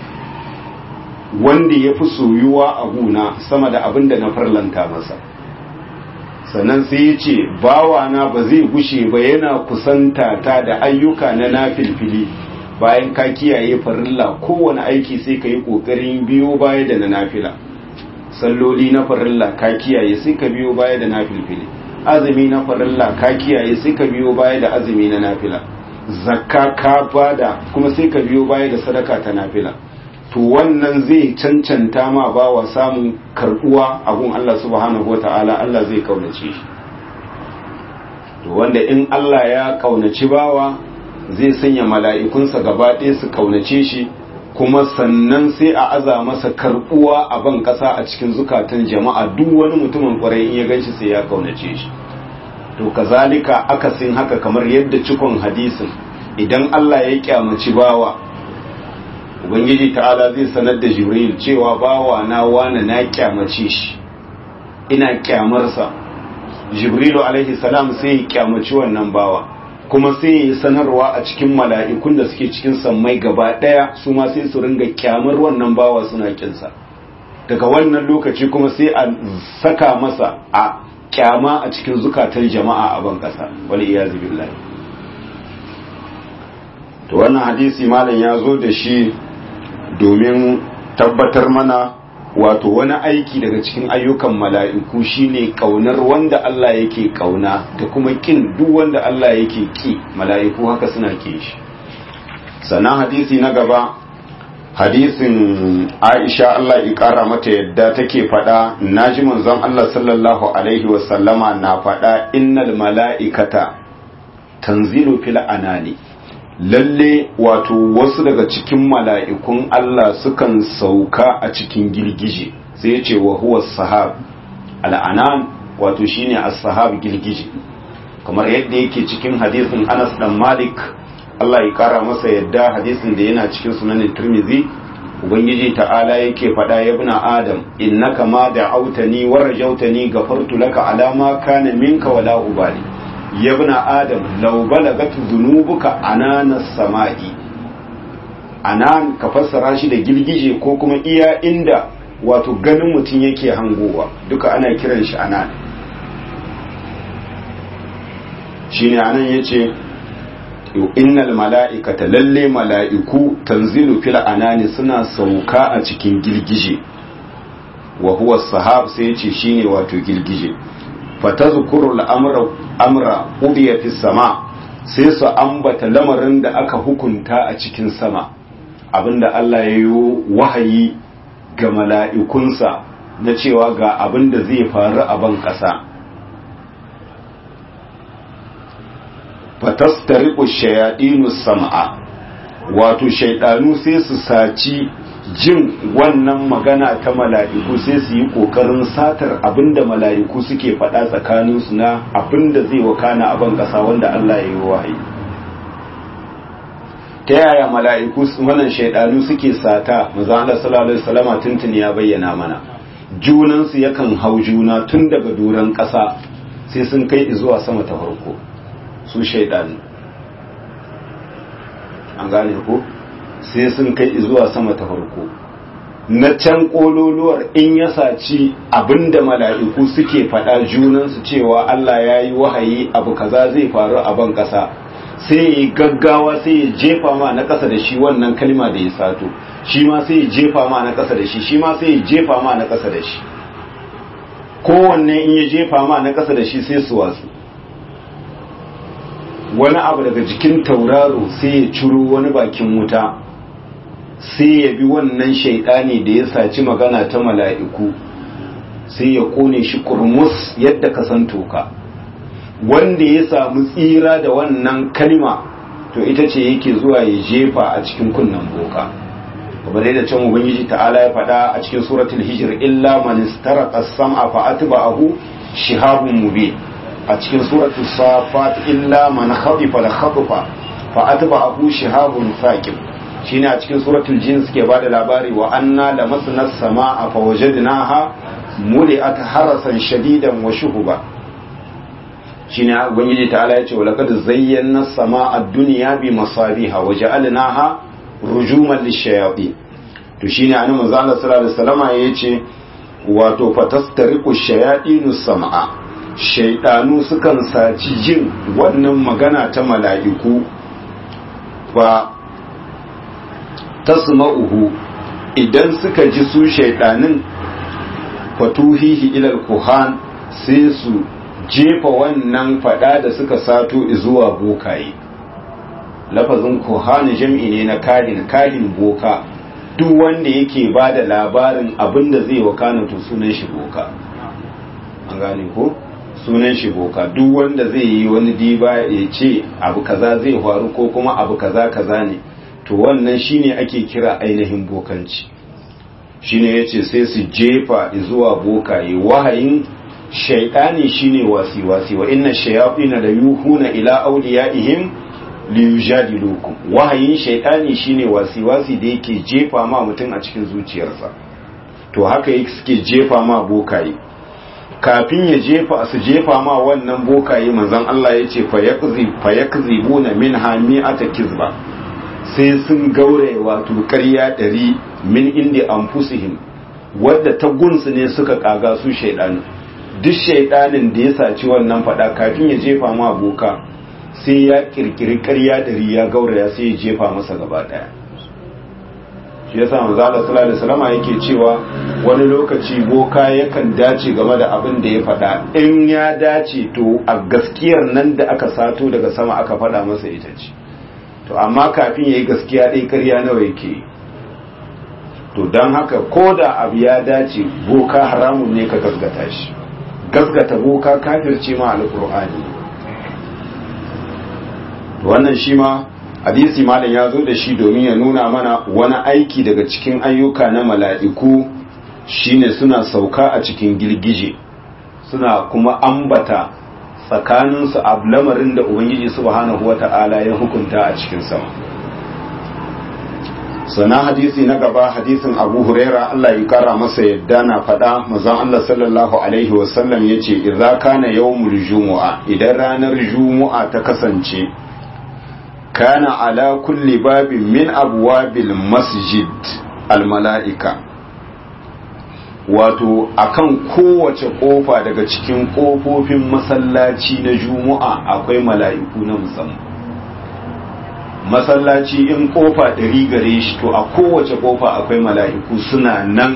wanda ya fi soyuwa a guna sama da abin da na farlanta masa. Sannan sai ya ce bawana ba zai gushe ba yana kusanta ta da ayyuka na nafilfili, bayan ka kiyaye farilla kowane aiki sai ka yi ƙoƙarin biyo baya da na nafila. Salloli na farilla ka kiyaye sai ka biyo baya da nafilfili, azumi na farilla ka kiyaye sai ka biyo baya da azumi na nafila, zakka ka bada kuma sai ka biyo baya da sadaka ta nafila. To wannan zai cancanta ma bawa samun karbuwa a gun Allah subhanahu wata'ala, Allah zai kaunace shi. To wanda in Allah ya kaunaci bawa zai sanya mala'ikunsa gaba ɗaya su kaunace shi, kuma sannan sai a aza masa karbuwa a ban ƙasa a cikin zukatan jama'a, duk wani mutumin ƙwarai in ya ganshi sai ya kaunace shi. To kazalika akasin haka, kamar yadda cikon hadisin, idan Allah ya kyamaci bawa, Ubangiji ta'ala zai sanar da Jibril cewa bawa na wane na kyamace shi, ina kyamarsa. Jibrilu alaihi salam sai ya kyamaci wannan bawa, kuma sai ya sanarwa a cikin mala'ikun da suke cikin sammai gaba ɗaya, su ma sai su ringa kyamar wannan bawa suna kinsa. Daga wannan lokaci kuma sai a saka masa a kyama a cikin zukatan jama'a a ban ƙasa, wal iyazu billahi. To wannan hadisi malam ya zo da shi domin tabbatar mana wato wani aiki daga cikin ayyukan mala'iku shine kaunar wanda Allah yake kauna da kuma kin duk wanda Allah yake ki, mala'iku haka suna kin shi. Sannan hadisi na gaba, hadisin Aisha Allah ya kara mata yadda take faɗa naji manzon Allah sallallahu alaihi wasallama na faɗa innal mala'ikata tanzilu fil anani, lalle wato wasu daga cikin mala'ikun Allah sukan sauka a cikin girgije, sai ya ce wa huwa sahab, al'anan wato shine as-sahab girgije, kamar yadda yake cikin hadisin Anas dan Malik Allah ya kara masa yadda, hadisin da yana cikin sunanin Tirmidhi, ubangiji ta'ala yake faɗa ya ibn adam innaka ma da'awtani wa rajautani ghafartu laka ala ma kana minka wala ubali ya ibn adam law balagat dhunubuka anana samai. Anan ka fassara shi da girgije ko kuma iya inda wato ganin mutum yake hangowa, duka ana kiran shi anan. Shine anan yace innal mala'ikata, lalle mala'iku tanzilu fil anani suna sauka a cikin girgije, wa huwa sahab sai yace shine wato girgije. Fatazkuru al-amra ubiya fi sama, sai su ambata lamarin da aka hukunta a cikin sama, abinda Allah ya yi wahayi ga mala'ikunsa na cewa ga abinda zai faru a ban ƙasa. Fatastariqu shayadinu sam'a, wato shaydanu sai su saci jin wannan magana ta mala'iku, sai su yi kokarin satar abinda mala'iku suke faɗa tsakanin su na abinda zai wakana a ban ƙasa wanda Allah ya yi wahayi. Ta yaya mala'iku wannan shaydanu suke sata? Manzo Allah sallallahu alaihi wasallama tuntuni ya bayyana mana, junan su yakan hau juna tun daga doron ƙasa sai sun kai zuwa sama ta farko. Su shaidani an gane ko sai sun kai zuwa sama ta farko na can kololuwar, in ya saci abinda mala'iku suke faɗa junansu cewa Allah ya yi wahayi abu kaza zai faru a ban ƙasa, sai ya yi gaggawa sai ya jefa ma na ƙasa da shi wannan kalma da ya sato, shi ma sai ya jefa ma na ƙasa da shi, shi ma sai ya jefa ma na ƙasa da shi, kowanne in ya jefa ma na ƙasa da shi sai su wasu. Wani abu daga jikin tauraro sai ya ciro wani bakin wuta, sai ya bi wannan shaidani da ya saci magana ta mala'iku, sai ya kone shi kurmus yadda ka san toka. Wanda ya samu tsira da wannan kalma to ita ce yake zuwa ya jefa a cikin kunnen boka, kamar da can ubangiji ta'ala ya faɗa a cikin suratul hijr, illa man istaraqa as-sam'a fa atba'ahu shihabun mubin. A cikin suratul safat, illa man khadifa la khadfa fa atba'ahu shihabun thaqib. Shine a cikin suratul jin suke bada labari wa anna lamasna as-samaa fa wajadnaha muli'at harasan shadidan wa shuhuba. Shine ubangiji ta'ala yace wa laqad zayyana as-samaa ad-dunya bi masabiha wa ja'alnaha rujuman lish-shayatin. To shine annabi manzo Allah sallallahu alaihi wasallama yace wato fatastariqu ash-shayatinu as-samaa, shaidanu sukan saci jin wannan magana ta mala'iku, ba tasma'uhu, idan suka ji su shaidanin fatuhihi ilal kuhan, sai su jefa wannan fada da suka sato zuwa bokaye. Lafazin kuhan jam'i ne na kahin boka, duk wanda yake ba da labarin abinda zai wakana to sunan shi boka, an gane ko? Sunan shi boka. Duk wanda zai yi wani diba ya ce abu kaza zai faru ko kuma abu kaza kaza ne, to wannan shine ake kira ainihin bokanci. Shine yace sai su jefa zuwa bokaye. Wahayin shaytani shine wasi wa inna shayatina la yuhuna ila awliyaihim liyujadilukum. Wahayin shaytani shine wasi da yake jefa ma mutum a cikin zuciyarsa, to haka yake suke jefa ma bokaye. Kafin ya jefa su jefa ma wannan bokaye, manzon Allah ya ce fa yakzibuna minha mi'ata kizba, sai sun gaure wato ƙarya 100 min indi anfusihim, wadda ta gunsu ne suka kaga su shaidanu. Duk shaidanin da ya saci wannan fada kafin ya jefa ma boka sai ya kirkiri ƙarya 100 ya gauraya sai ya jefa masa gaba daya. Shi yasa manzo Allah sallallahu alaihi wasallam yake cewa wani lokaci boka yakan dace game da abin da ya faɗa, in ya dace to a gaskiyar nan da aka sato daga sama aka faɗa masa ita ce, to amma kafin yayi gaskiya dai ƙarya nawa yake. to don haka ko da abu ya dace boka haramun ne ka gasgata shi, gasgata boka kafirce ma alkur'ani. Wannan shi ma hadisi malam ya zo da shi domin ya nuna mana wani aiki daga cikin ayyuka na mala'iku shine suna sauka a cikin girgije, suna kuma ambata tsakaninsu a lamarin da Ubangiji subhanahu wata'ala ya hukunta a cikin sama. Sana hadisi na gaba hadisin Abu Huraira Allah ya kara masa yadda na faɗa manzon Allah sallallahu alaihi wasallam yace idza kana yawmul jumu'a, idan ranar jumu'a ta kasance, kana ala kulli babin min abwabil masjid al mala'ika, wato akan kowace kofa daga cikin kofofin masallaci na juma'a akwai mala'iku na musamman. Masallaci in kofa 100 gare shi, to a kowace kofa akwai mala'iku suna nan.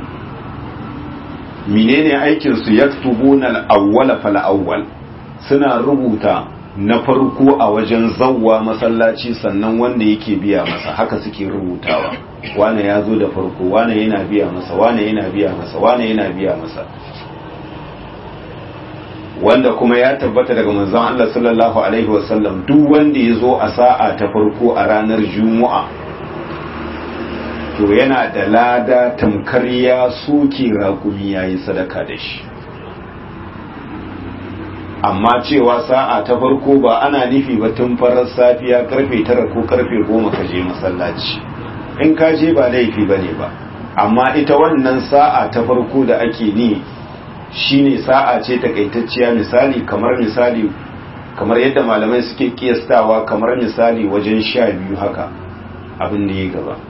Menene aikin su? yaktubuna al-awwala fal awwal, suna rubuta na farko a wajen zawwa masallaci, sannan wanda yake biya masa haka suke rubutawa, wane ya zo da farko, wane yana biya masa, wane yana biya masa, wane yana biya masa. Wanda kuma ya tabbata daga manzon Allah sallallahu alaihi wasallam, duk wanda ya zo a sa'a ta farko a ranar juma'a to yana da lada tamkar ya soke raƙumi yayi sadaka da shi. Amma cewa sa'a ta farko ba ana nufi ba tun farar safiya karfe 9 ko karfe 10 ka je masallaci, in ka je ba laifi bane ba, amma ita wannan sa'a ta farko da ake ni shine sa'a ce takaitacciya, misali kamar yadda malamai suke kiyastawa, kamar misali wajen 12 haka abin da ya gaba.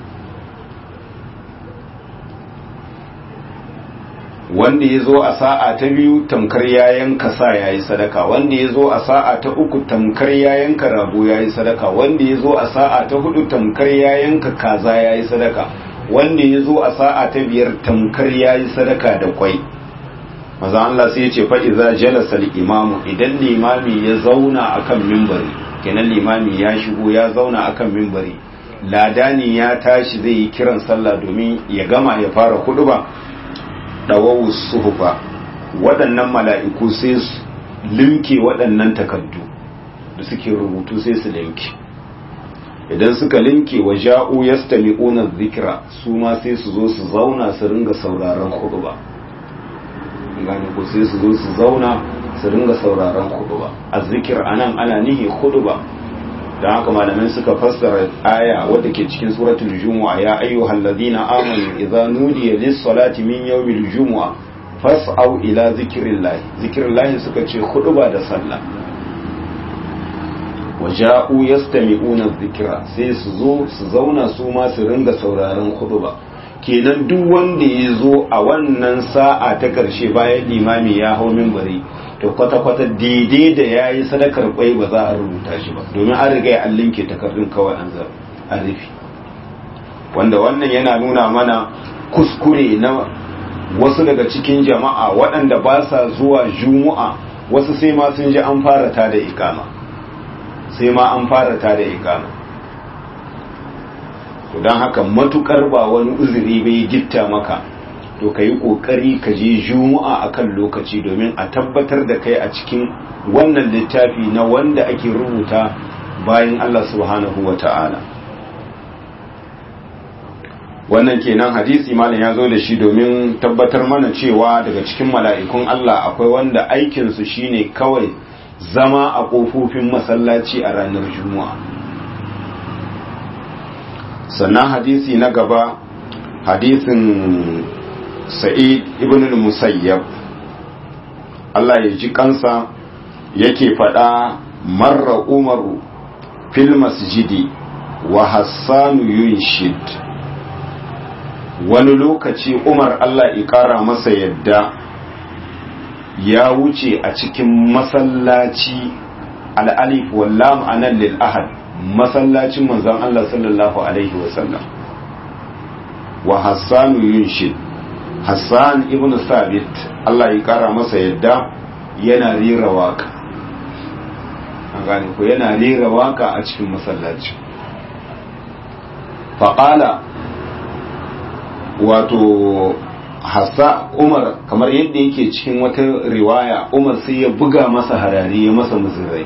Wanda ya zo a sa'a ta biyu tamkar ya yanka sa ya yi sadaka, wanda ya zo a sa'a ta uku tamkar ya yanka rago ya yi sadaka, wanda ya zo a sa'a ta hudu tamkar ya yanka kaza ya yi sadaka, wanda ya zo a sa'a ta biyar tamkar ya yi sadaka da kwai. Maza Allah sai ya ce fa'iza jalasa imamu, idan limami ya zauna akan mimbari, kenan limami ya shigo ya zauna akan mimbari, ladani ya tashi zai yi kiran sallah domin ya gama ya fara huduba, dawawu suhufa, waɗannan mala'iku sai su limke waɗannan takardu da suke rubutu, sai su limke. Idan suka limke wa ja'u yastami'una dhikra, su ma sai su zo su zauna su ringa sauraron khutba. Gane ko sai su zo su zauna su ringa sauraron khutba. Azzikir anan ana nihi khutba. Dan haka malamai suka fassara aya wadda ke cikin suratul jumu'a, ya ayyuhal ladina amanu idza nudiya lis-salati min yawmil jumu'a fas'au ila zikrillah. Zikrillah suka ce khutba da sallah. Waja'u yastami'una dhikra, sai su zo su zauna su ma su ringa sauraron khutba. Kenan duk wanda ya zo a wannan sa'a ta ƙarshe bayan limami ya hau minbari, to kwata-kwata daidai da ya yi sadakar kwai ba za a rubuta shi ba, domin an riga ya linke takardun kawai an rufe. Wanda wannan yana nuna mana kuskure na wasu daga cikin jama'a waɗanda ba sa zuwa juma'a, wasu sai ma sun ji an fara ta da ikama, don haka matukar ba wani uzuri bai gitta maka, to ka yi ƙoƙari ka je juma'a akan lokaci domin a tabbatar da kai a cikin wannan littafi na wanda ake rubuta bayan Allah subhanahu wa ta'ala. Wannan kenan hadisi malam ya zo da shi domin tabbatar mana cewa daga cikin mala'ikun Allah akwai wanda aikinsu shine kawai zama a ƙofofin masallaci a ranar juma'a. Sannan hadisi na gaba hadisin Sa'id ibn al-Musayyab, Allah ya ji kansa, yake faɗa marra Umaru fil masjidi wa Hassanu yunshid. Wani lokaci Umar Allah ya ƙara masa yadda ya wuce a cikin masallaci, al-alif wal lam anan lil ahad, masallacin manzon Allah sallallahu alaihi wasallam, wa Hassanu yunshid. Hassan ibn Sabit Allah ya kara masa yadda yana rera waka, an gane ko yana rera waka a cikin masallaci. Faƙala wato Umar kamar yadda yake cikin wata riwaya, Umar sai ya buga masa harari ya masa muzirai.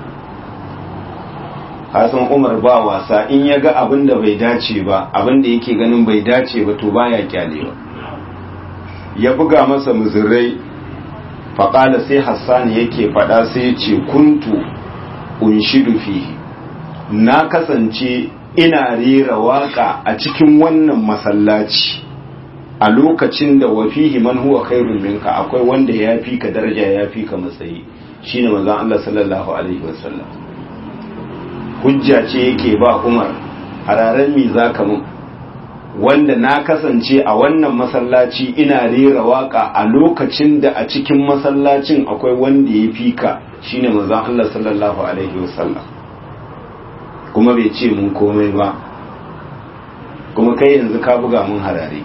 Hasan Umar ba wasa, in ya ga abin da bai dace ba, abin da yake ganin bai dace ba to baya kyalewa. Ya buga masa muzirai, faƙala sai Hassan yake faɗa sai ya ce kuntu unshidu fihi, na kasance ina rera waka a cikin wannan masallaci a lokacin da wafihi man huwa khairun minka, akwai wanda ya fi ka daraja ya fi ka matsayi, shine manzon Allah sallallahu alaihi wasallam. Hujja ce yake ba Umar, hararen mi zaka mun, wanda na kasance a wannan masallaci ina rera waka a lokacin da a cikin masallacin akwai wanda ya fi ka, shine manzon Allah sallallahu alaihi wasallam. Kuma bai ce mun komai ba, kuma kai yanzu ka buga mun harare.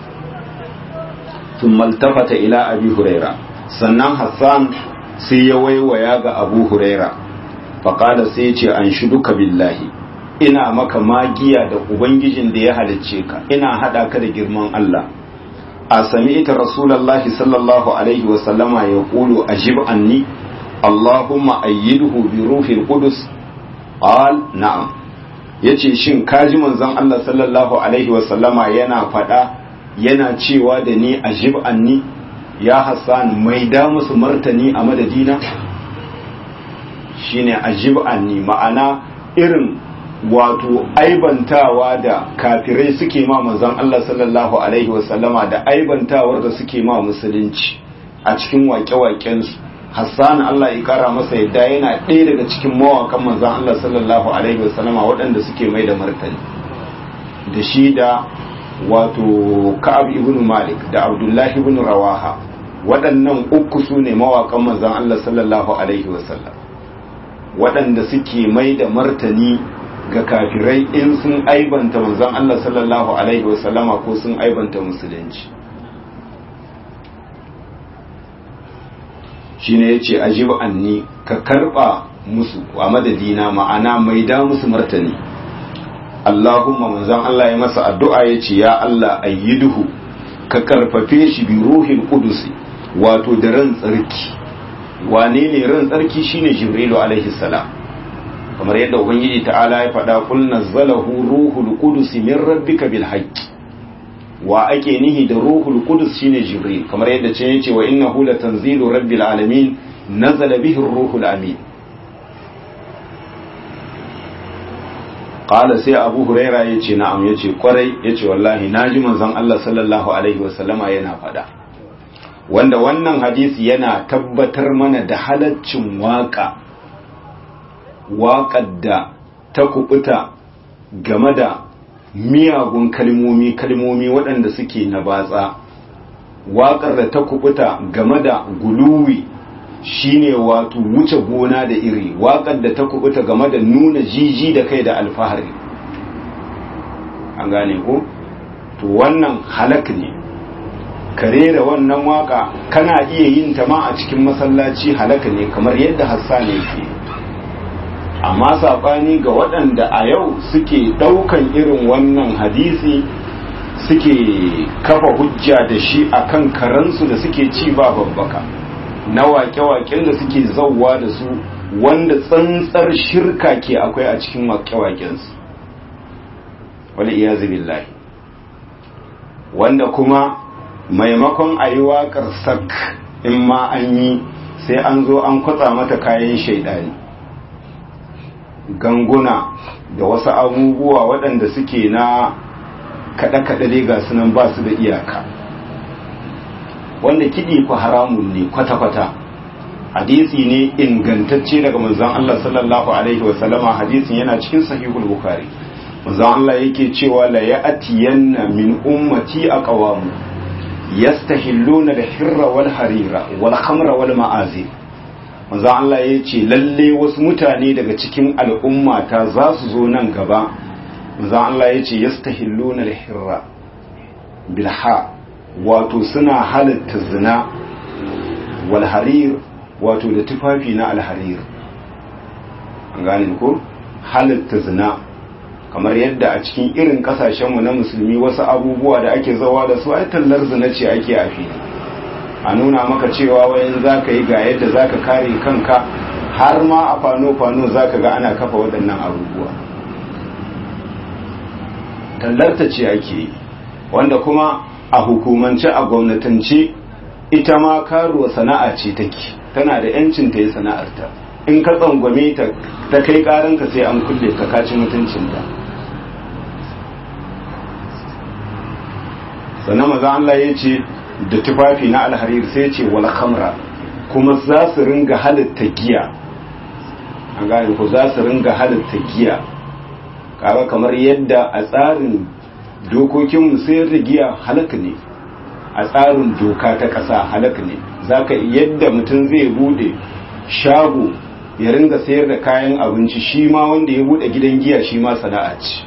ثم التفت إلى أبي هريرة sannan Hassan sai ya waiwaya ga Abu Huraira faƙada sai ce an shuduka billahi, ina maka magiya da ubangijin da ya halicce ka, ina haɗa ka da girman Allah. A sami ita Rasulallahi sallallahu alaihi wasallama ya ƙulu ajib anni Allahumma ayyidhu bi ruhil qudus. Qal na'am, yace shin kaji manzon Allah sallallahu alaihi wasallama yana faɗa yana cewa da ni ajib anni, ya Hassan mai da musu martani a madadina. Shine ajib anni, ma'ana irin wato aibantawa da kafirai suke ma manzon Allah sallallahu alaihi wasallama da aibantawar da suke ma musulunci a cikin waƙe-waƙensu. Hassan Allah ya kara masa yadda yana ɗaya daga cikin mawaƙan manzon Allah sallallahu alaihi wasallama waɗanda suke mai da martani, da shi da wato Ka'ab ibn Malik da Abdullah ibn Rawaha. Waɗannan uku su ne mawaƙan manzon Allah sallallahu alaihi wasallam waɗanda suke mai da martani ga kafirai in sun aibanta manzon Allah sallallahu alaihi wasallama ko sun aibanta musulunci. Shine yace ajib anni, ka karba musu a madadina, ma'ana mai da musu martani. Allahumma, manzon Allah ya masa addu'a ya ce ya Allah ayyiduhu, ka karfafe shi bi ruhin qudusi, wato da ran tsarki. Wane ne ran tsarki? Shine Jibrilu alaihi salam, kamar yadda ubangiji ta'ala ya faɗa kul nazzalahu ruhul qudusi min rabbika bil haqq. Wa ake nihi da ruhul qudus shine Jibril, kamar yadda ce yace wa innahu latanzilu rabbil alamin nazala bihi ruhul amin. Qala sai Abu Huraira yace na'am, yace kwarai, yace wallahi naji manzon Allah sallallahu alaihi wasallama yana faɗa. Wanda wannan hadisi yana tabbatar mana da halaccin waƙar da ta kubuta game da miyagun kalmomi waɗanda suke na batsa, waƙar da ta kubuta game da guluwi shine wato wuce gona da iri, waƙar da ta kubuta game da nuna jiji da kai da alfahari. An gane ko? To wannan halak ne, kare da wannan waka kana iya yin ta ma a cikin masallaci, halaka ne, kamar yadda Hassan yake. Amma saɓani ga waɗanda a yau suke ɗaukan irin wannan hadisi suke kafa hujja da shi akan karansu da suke ci ba babbaka, na waƙe-waƙen da suke zauwa da su, wanda tsantsar shirka ke akwai a cikin waƙe-waƙensu, wal iyazu billahi. Wanda kuma maimakon a yi waƙar sak, in ma an yi sai an zo an kwatsa mata kayan shaidani, ganguna da wasu abubuwa waɗanda suke na kaɗe-kaɗe dai ga sunan ba su da iyaka, wanda kiɗi ku haramun ne kwata-kwata. Hadisi ne ingantacce daga manzon Allah sallallahu alaihi wasallama, hadisin yana cikin sahihul bukhari. Manzon Allah yake cewa la ya'tiyanna min ummati aqwamu yastahilluna al-hirra wal harira wal khamra wal ma'azif. Manzon Allah ya ce lalle wasu mutane daga cikin al'ummata za su zo nan gaba. Manzon Allah ya ce yastahilluna al-hirra bil ha, wato suna halatta zina, wal harir, wato da tufafi na al-harir. An gane ko? Halatta zina kamar yadda a cikin irin kasashenmu na musulmi wasu abubuwa da ake zawa da su ai tallar zina ce ake a fili a nuna maka cewa wayan za ka yi ga yadda za ka kare kanka har ma a fano-fano za ka ga ana kafa waɗannan abubuwa tallarta ce ake yi wanda kuma a hukumance a gwamnatance ita ma karuwa sana'a ce take tana da yancin ta yi sana'arta in ka tsangwame ta kai karanka sai an kulle ka kaci mutuncinta sannan maza Allah ya ce da tufafi na alharir sai ce wal khamra kuma za su ringa halitta giya an gane ko za su ringa halitta giya kaga kamar yadda a tsarin dokokinmu sayar da giya halaka ne a tsarin doka ta ƙasa halaka ne zaka yadda mutum zai bude shago ya ringa sayar da kayan abinci shi ma wanda ya bude gidan giya shi ma sana'a ce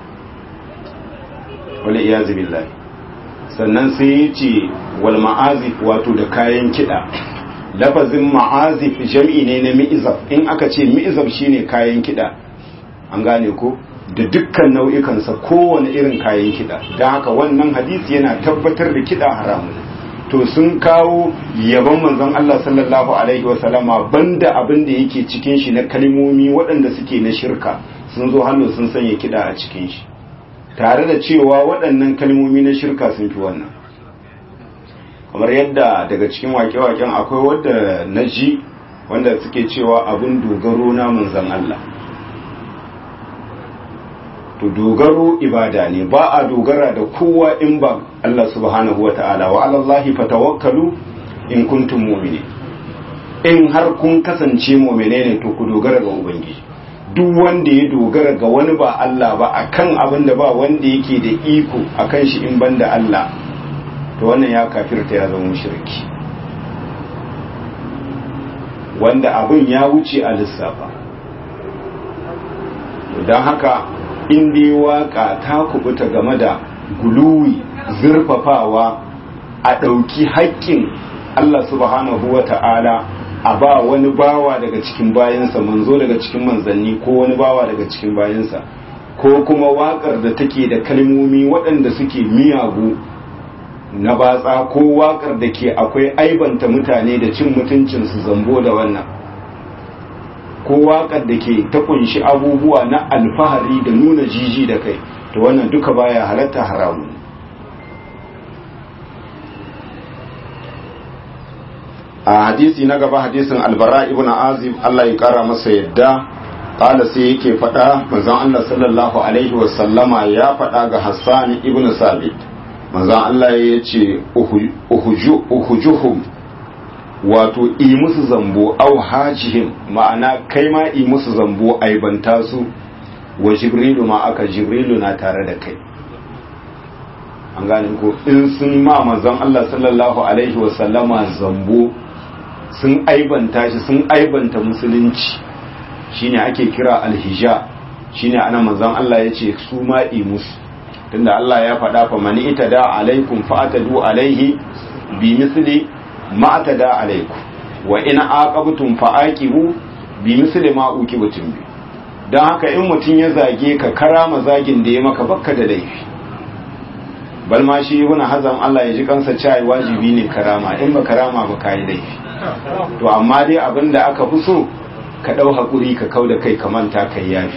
wala iyazu billahi sannan sai ya ce wal ma'azif wato da kayan kiɗa lafazin ma'azif jam'i ne na mi'izaf in aka ce mi'izaf shine kayan kiɗa an gane ko da dukkan nau'ikansa kowane irin kayan kiɗa don haka wannan hadisi yana tabbatar da kiɗa haramun to sun kawo yabon manzon Allah sallallahu alaihi wasallama banda abin da yake cikin shi na kalmomi waɗanda suke na shirka sun zo hannu sun sanya kiɗa a cikin shi tare da cewa waɗannan kalmomi na shirka sun fi wannan kamar yadda daga cikin wake-waken akwai wadda na ji wanda suke cewa abin dogaro na manzon Allah to dogaro ibada ne ba a dogara da kowa in ba Allah subhanahu wata'ala wa alallahi fatawakkalu in kuntum mu'minin in har kun kasance mu'mine ne to ku dogara ga ubangiji duk wanda ya dogara ga wani ba Allah ba akan abin da ba wanda yake da iko akan shi in banda Allah to wannan ya kafirta ya zama mushriki wanda abin ya wuce a lissafa don haka in dai waka ta kubuta game da guluwi zurfafawa a ɗauki haƙƙin Allah subhanahu wa ta'ala a ba wani bawa daga cikin bayansa manzo daga cikin manzanni ko wani bawa daga cikin bayansa ko kuma waƙar da take da kalmomi waɗanda suke miyagu na batsa ko waƙar da ke akwai aibanta mutane da cin mutuncinsu zambo da wannan ko waƙar da ke ta kunshi abubuwa na alfahari da nuna jiji da kai to wannan duka baya halatta haramun a hadisi na gaba hadisin albara ibn azib Allah ya kara masa yadda kala sai yake faɗa manzon Allah sallallahu alaihi wa sallama ya faɗa ga Hassan ibn Sabit manzon Allah ya ce uhujuhum wato yi musu zambo au hajihim ma'ana kai ma yi musu zambo aibanta su wa jibrilu ma aka jibrilu na tare da kai an gane ko in sun ma manzon Allah sallallahu alaihi wa sallama zambo sun aibanta shi sun aibanta musulunci shine ake kira alhija shine ana manzon Allah yace su ma yi musu tunda Allah ya faɗa fa man itada alaikum fa atadu alaihi bi misli ma atada alaikum wa in aqabtum fa aqibu bi misli ma uqibtum bi dan haka in mutun ya zage ka karama zagin da ya maka bakka da laifi bal ma shi ibn hazam Allah ya ji kansa cewa wajibi ne karama in ba karama ba kai laifi to amma dai abinda aka fi so ka dau hakuri ka kauda kai ka manta kai yafi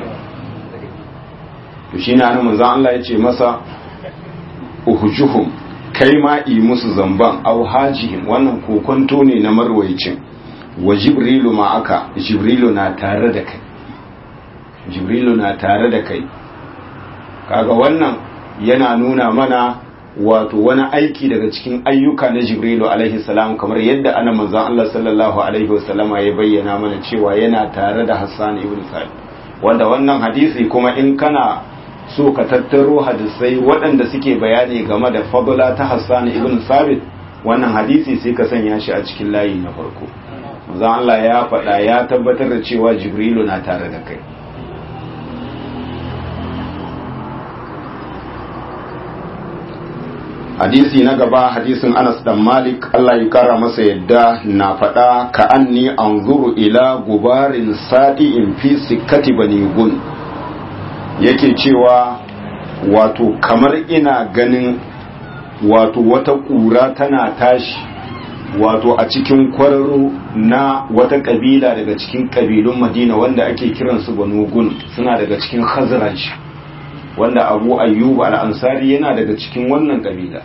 to shine annabi manzo Allah ya ce masa uhujuhum kai ma yi musu zamban au hajihim wannan kokonto ne na marwayicin wa jibrilu ma aka jibrilu na tare da kai jibrilu na tare da kai kaga wannan yana nuna mana wato wani aiki daga cikin ayyuka na jibrilu alaihi salam kamar yadda ana manzon Allah sallallahu alaihi wasallama ya bayyana mana cewa yana tare da Hassan ibn Sabit wanda wannan hadisi kuma in kana so ka tattaro hadisai waɗanda suke bayani game da fadla ta Hassan ibn Sabit wannan hadisi sai ka sanya shi a cikin layi na farko manzon Allah ya faɗa ya tabbatar da cewa jibrilu na tare da kai hadisi na gaba hadisin Anas dan Malik Allah ya kara masa yadda na faɗa ka anni anzuru ila gubarin sadi'in fi sikkati bani gun yake cewa wato kamar ina ganin wato wata ƙura tana tashi wato a cikin kwararo na wata kabila daga cikin kabilun Madina wanda ake kiransu Banu Gun, suna daga cikin Khazraj, wanda Abu Ayyub al-Ansari yana daga cikin wannan kabila.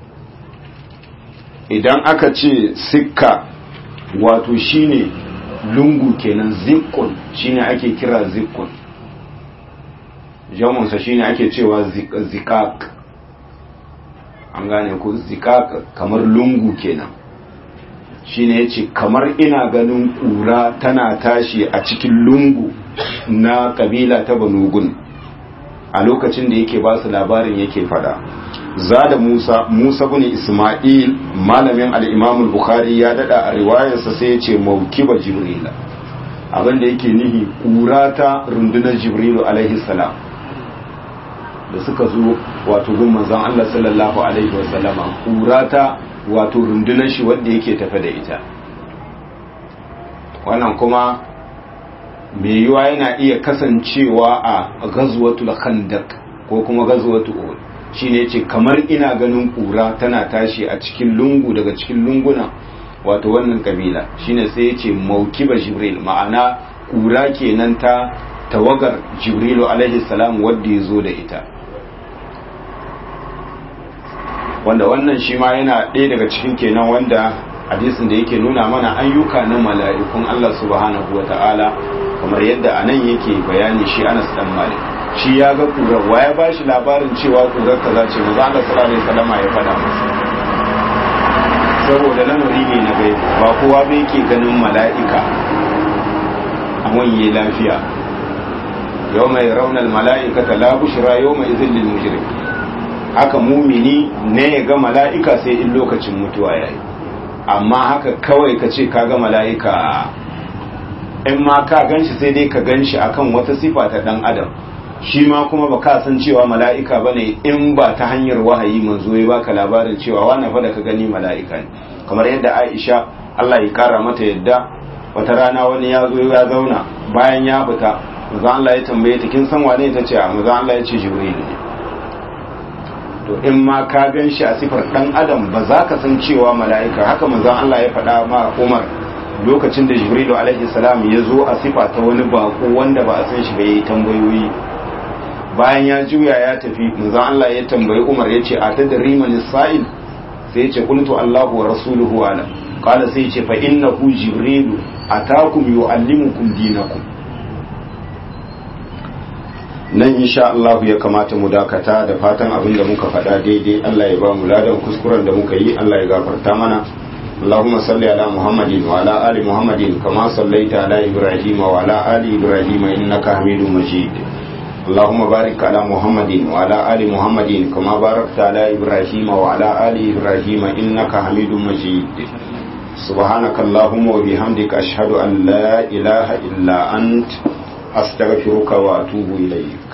Idan aka ce sikka wato shine lungu kenan, zikkun shine ake kira zikkun, jamunsa shine ake cewa zikak, an gane ko zikak kamar lungu kenan. Shine yace kamar ina ganin kura tana tashi a cikin lungu na kabila ta Banu Gun. A lokacin da yake ba su labarin yake fada, zada Musa bin Isma'il malamin al-Imam al-Bukhari ya dada a riwayarsa sai yace maukiba Jibril, abinda yake nihi kura ta rundunar Jibril alaihi salam da suka zo wato gun manzon Allah sallallahu alaihi wasallama, kura ta wato rundunar shi wanda yake tafe da ita. Wannan kuma mai yiwa yana iya kasancewa a ghazwatul khandaq ko kuma ghazwatul uhud, shine yace kamar ina ganin kura tana tashi a cikin lungu daga cikin lunguna wato wannan kabila, shine sai yace maukiba Jibril, ma'ana kura kenan ta tawagar Jibrilu alaihi salam wanda yazo da ita. Wanda wannan shi ma yana ɗaya daga cikin kenan wanda hadisin da yake nuna mana ayyuka na mala'ikun Allah subhanahu wa ta'ala, kamar yadda anan yake bayani shi Anas dan Malik, shi ya ga kurar, wa ya bashi labarin cewa kurar kaza ce, manzo Allah sallallahu alaihi wasallam ya faɗa masa, saboda lamari ne na gaibi, ba kowa ba yake ganin mala'ika a wanye lafiya. yawma yarawna al-mala'ikata la bushra yawma idhil lil mujrim, haka mumini ne ya ga mala'ika sai in lokacin mutuwa yayi, amma haka kawai ka ce ka ga mala'ika, in ma ka ganshi sai dai ka ganshi akan wata sifa ta dan adam, shi ma kuma ba ka san cewa mala'ika bane in ba ta hanyar wahayi manzo ya baka labarin cewa wannan fa da ka gani mala'ika ne. Kamar yadda Aisha Allah ya kara mata yadda wata rana wani ya zo ya zauna bayan ya fita, manzo Allah ya tambaye ta kin san wane, ta ce a, manzo Allah ya ce Jibril ne. To in ma ka gan shi a sifar dan adam ba za ka san cewa mala'ika, haka manzon Allah ya faɗa ma Umar lokacin da Jibrilu alaihi salam ya zo a sifa ta wani bako wanda ba a san shi ba, yayi tambayoyi. Bayan ya juya ya tafi, manzon Allah ya tambayi Umar ya ce a tadri man sa'il, sai ya ce qultu Allahu wa rasuluhu alam, qala sai ya ce fa innahu Jibrilu atakum yuallimukum dinakum. Nan insha Allah ya kamata mu dakata, da fatan abin da muka faɗa daidai Allah ya ba mu ladan, kuskuren da muka yi Allah ya gafarta mana. Allahumma salli ala Muhammadin wa ala ali Muhammadin kama sallaita ala Ibrahim wa ala ali Ibrahim innaka Hamidum Majid. Allahumma barik ala Muhammadin wa ala ali Muhammadin kama barakta ala Ibrahim wa ala ali Ibrahim innaka Hamidum Majid. Subhanakallahumma wa bihamdika ashhadu an la ilaha illa ant astaghfiruka wa atubu ilayk.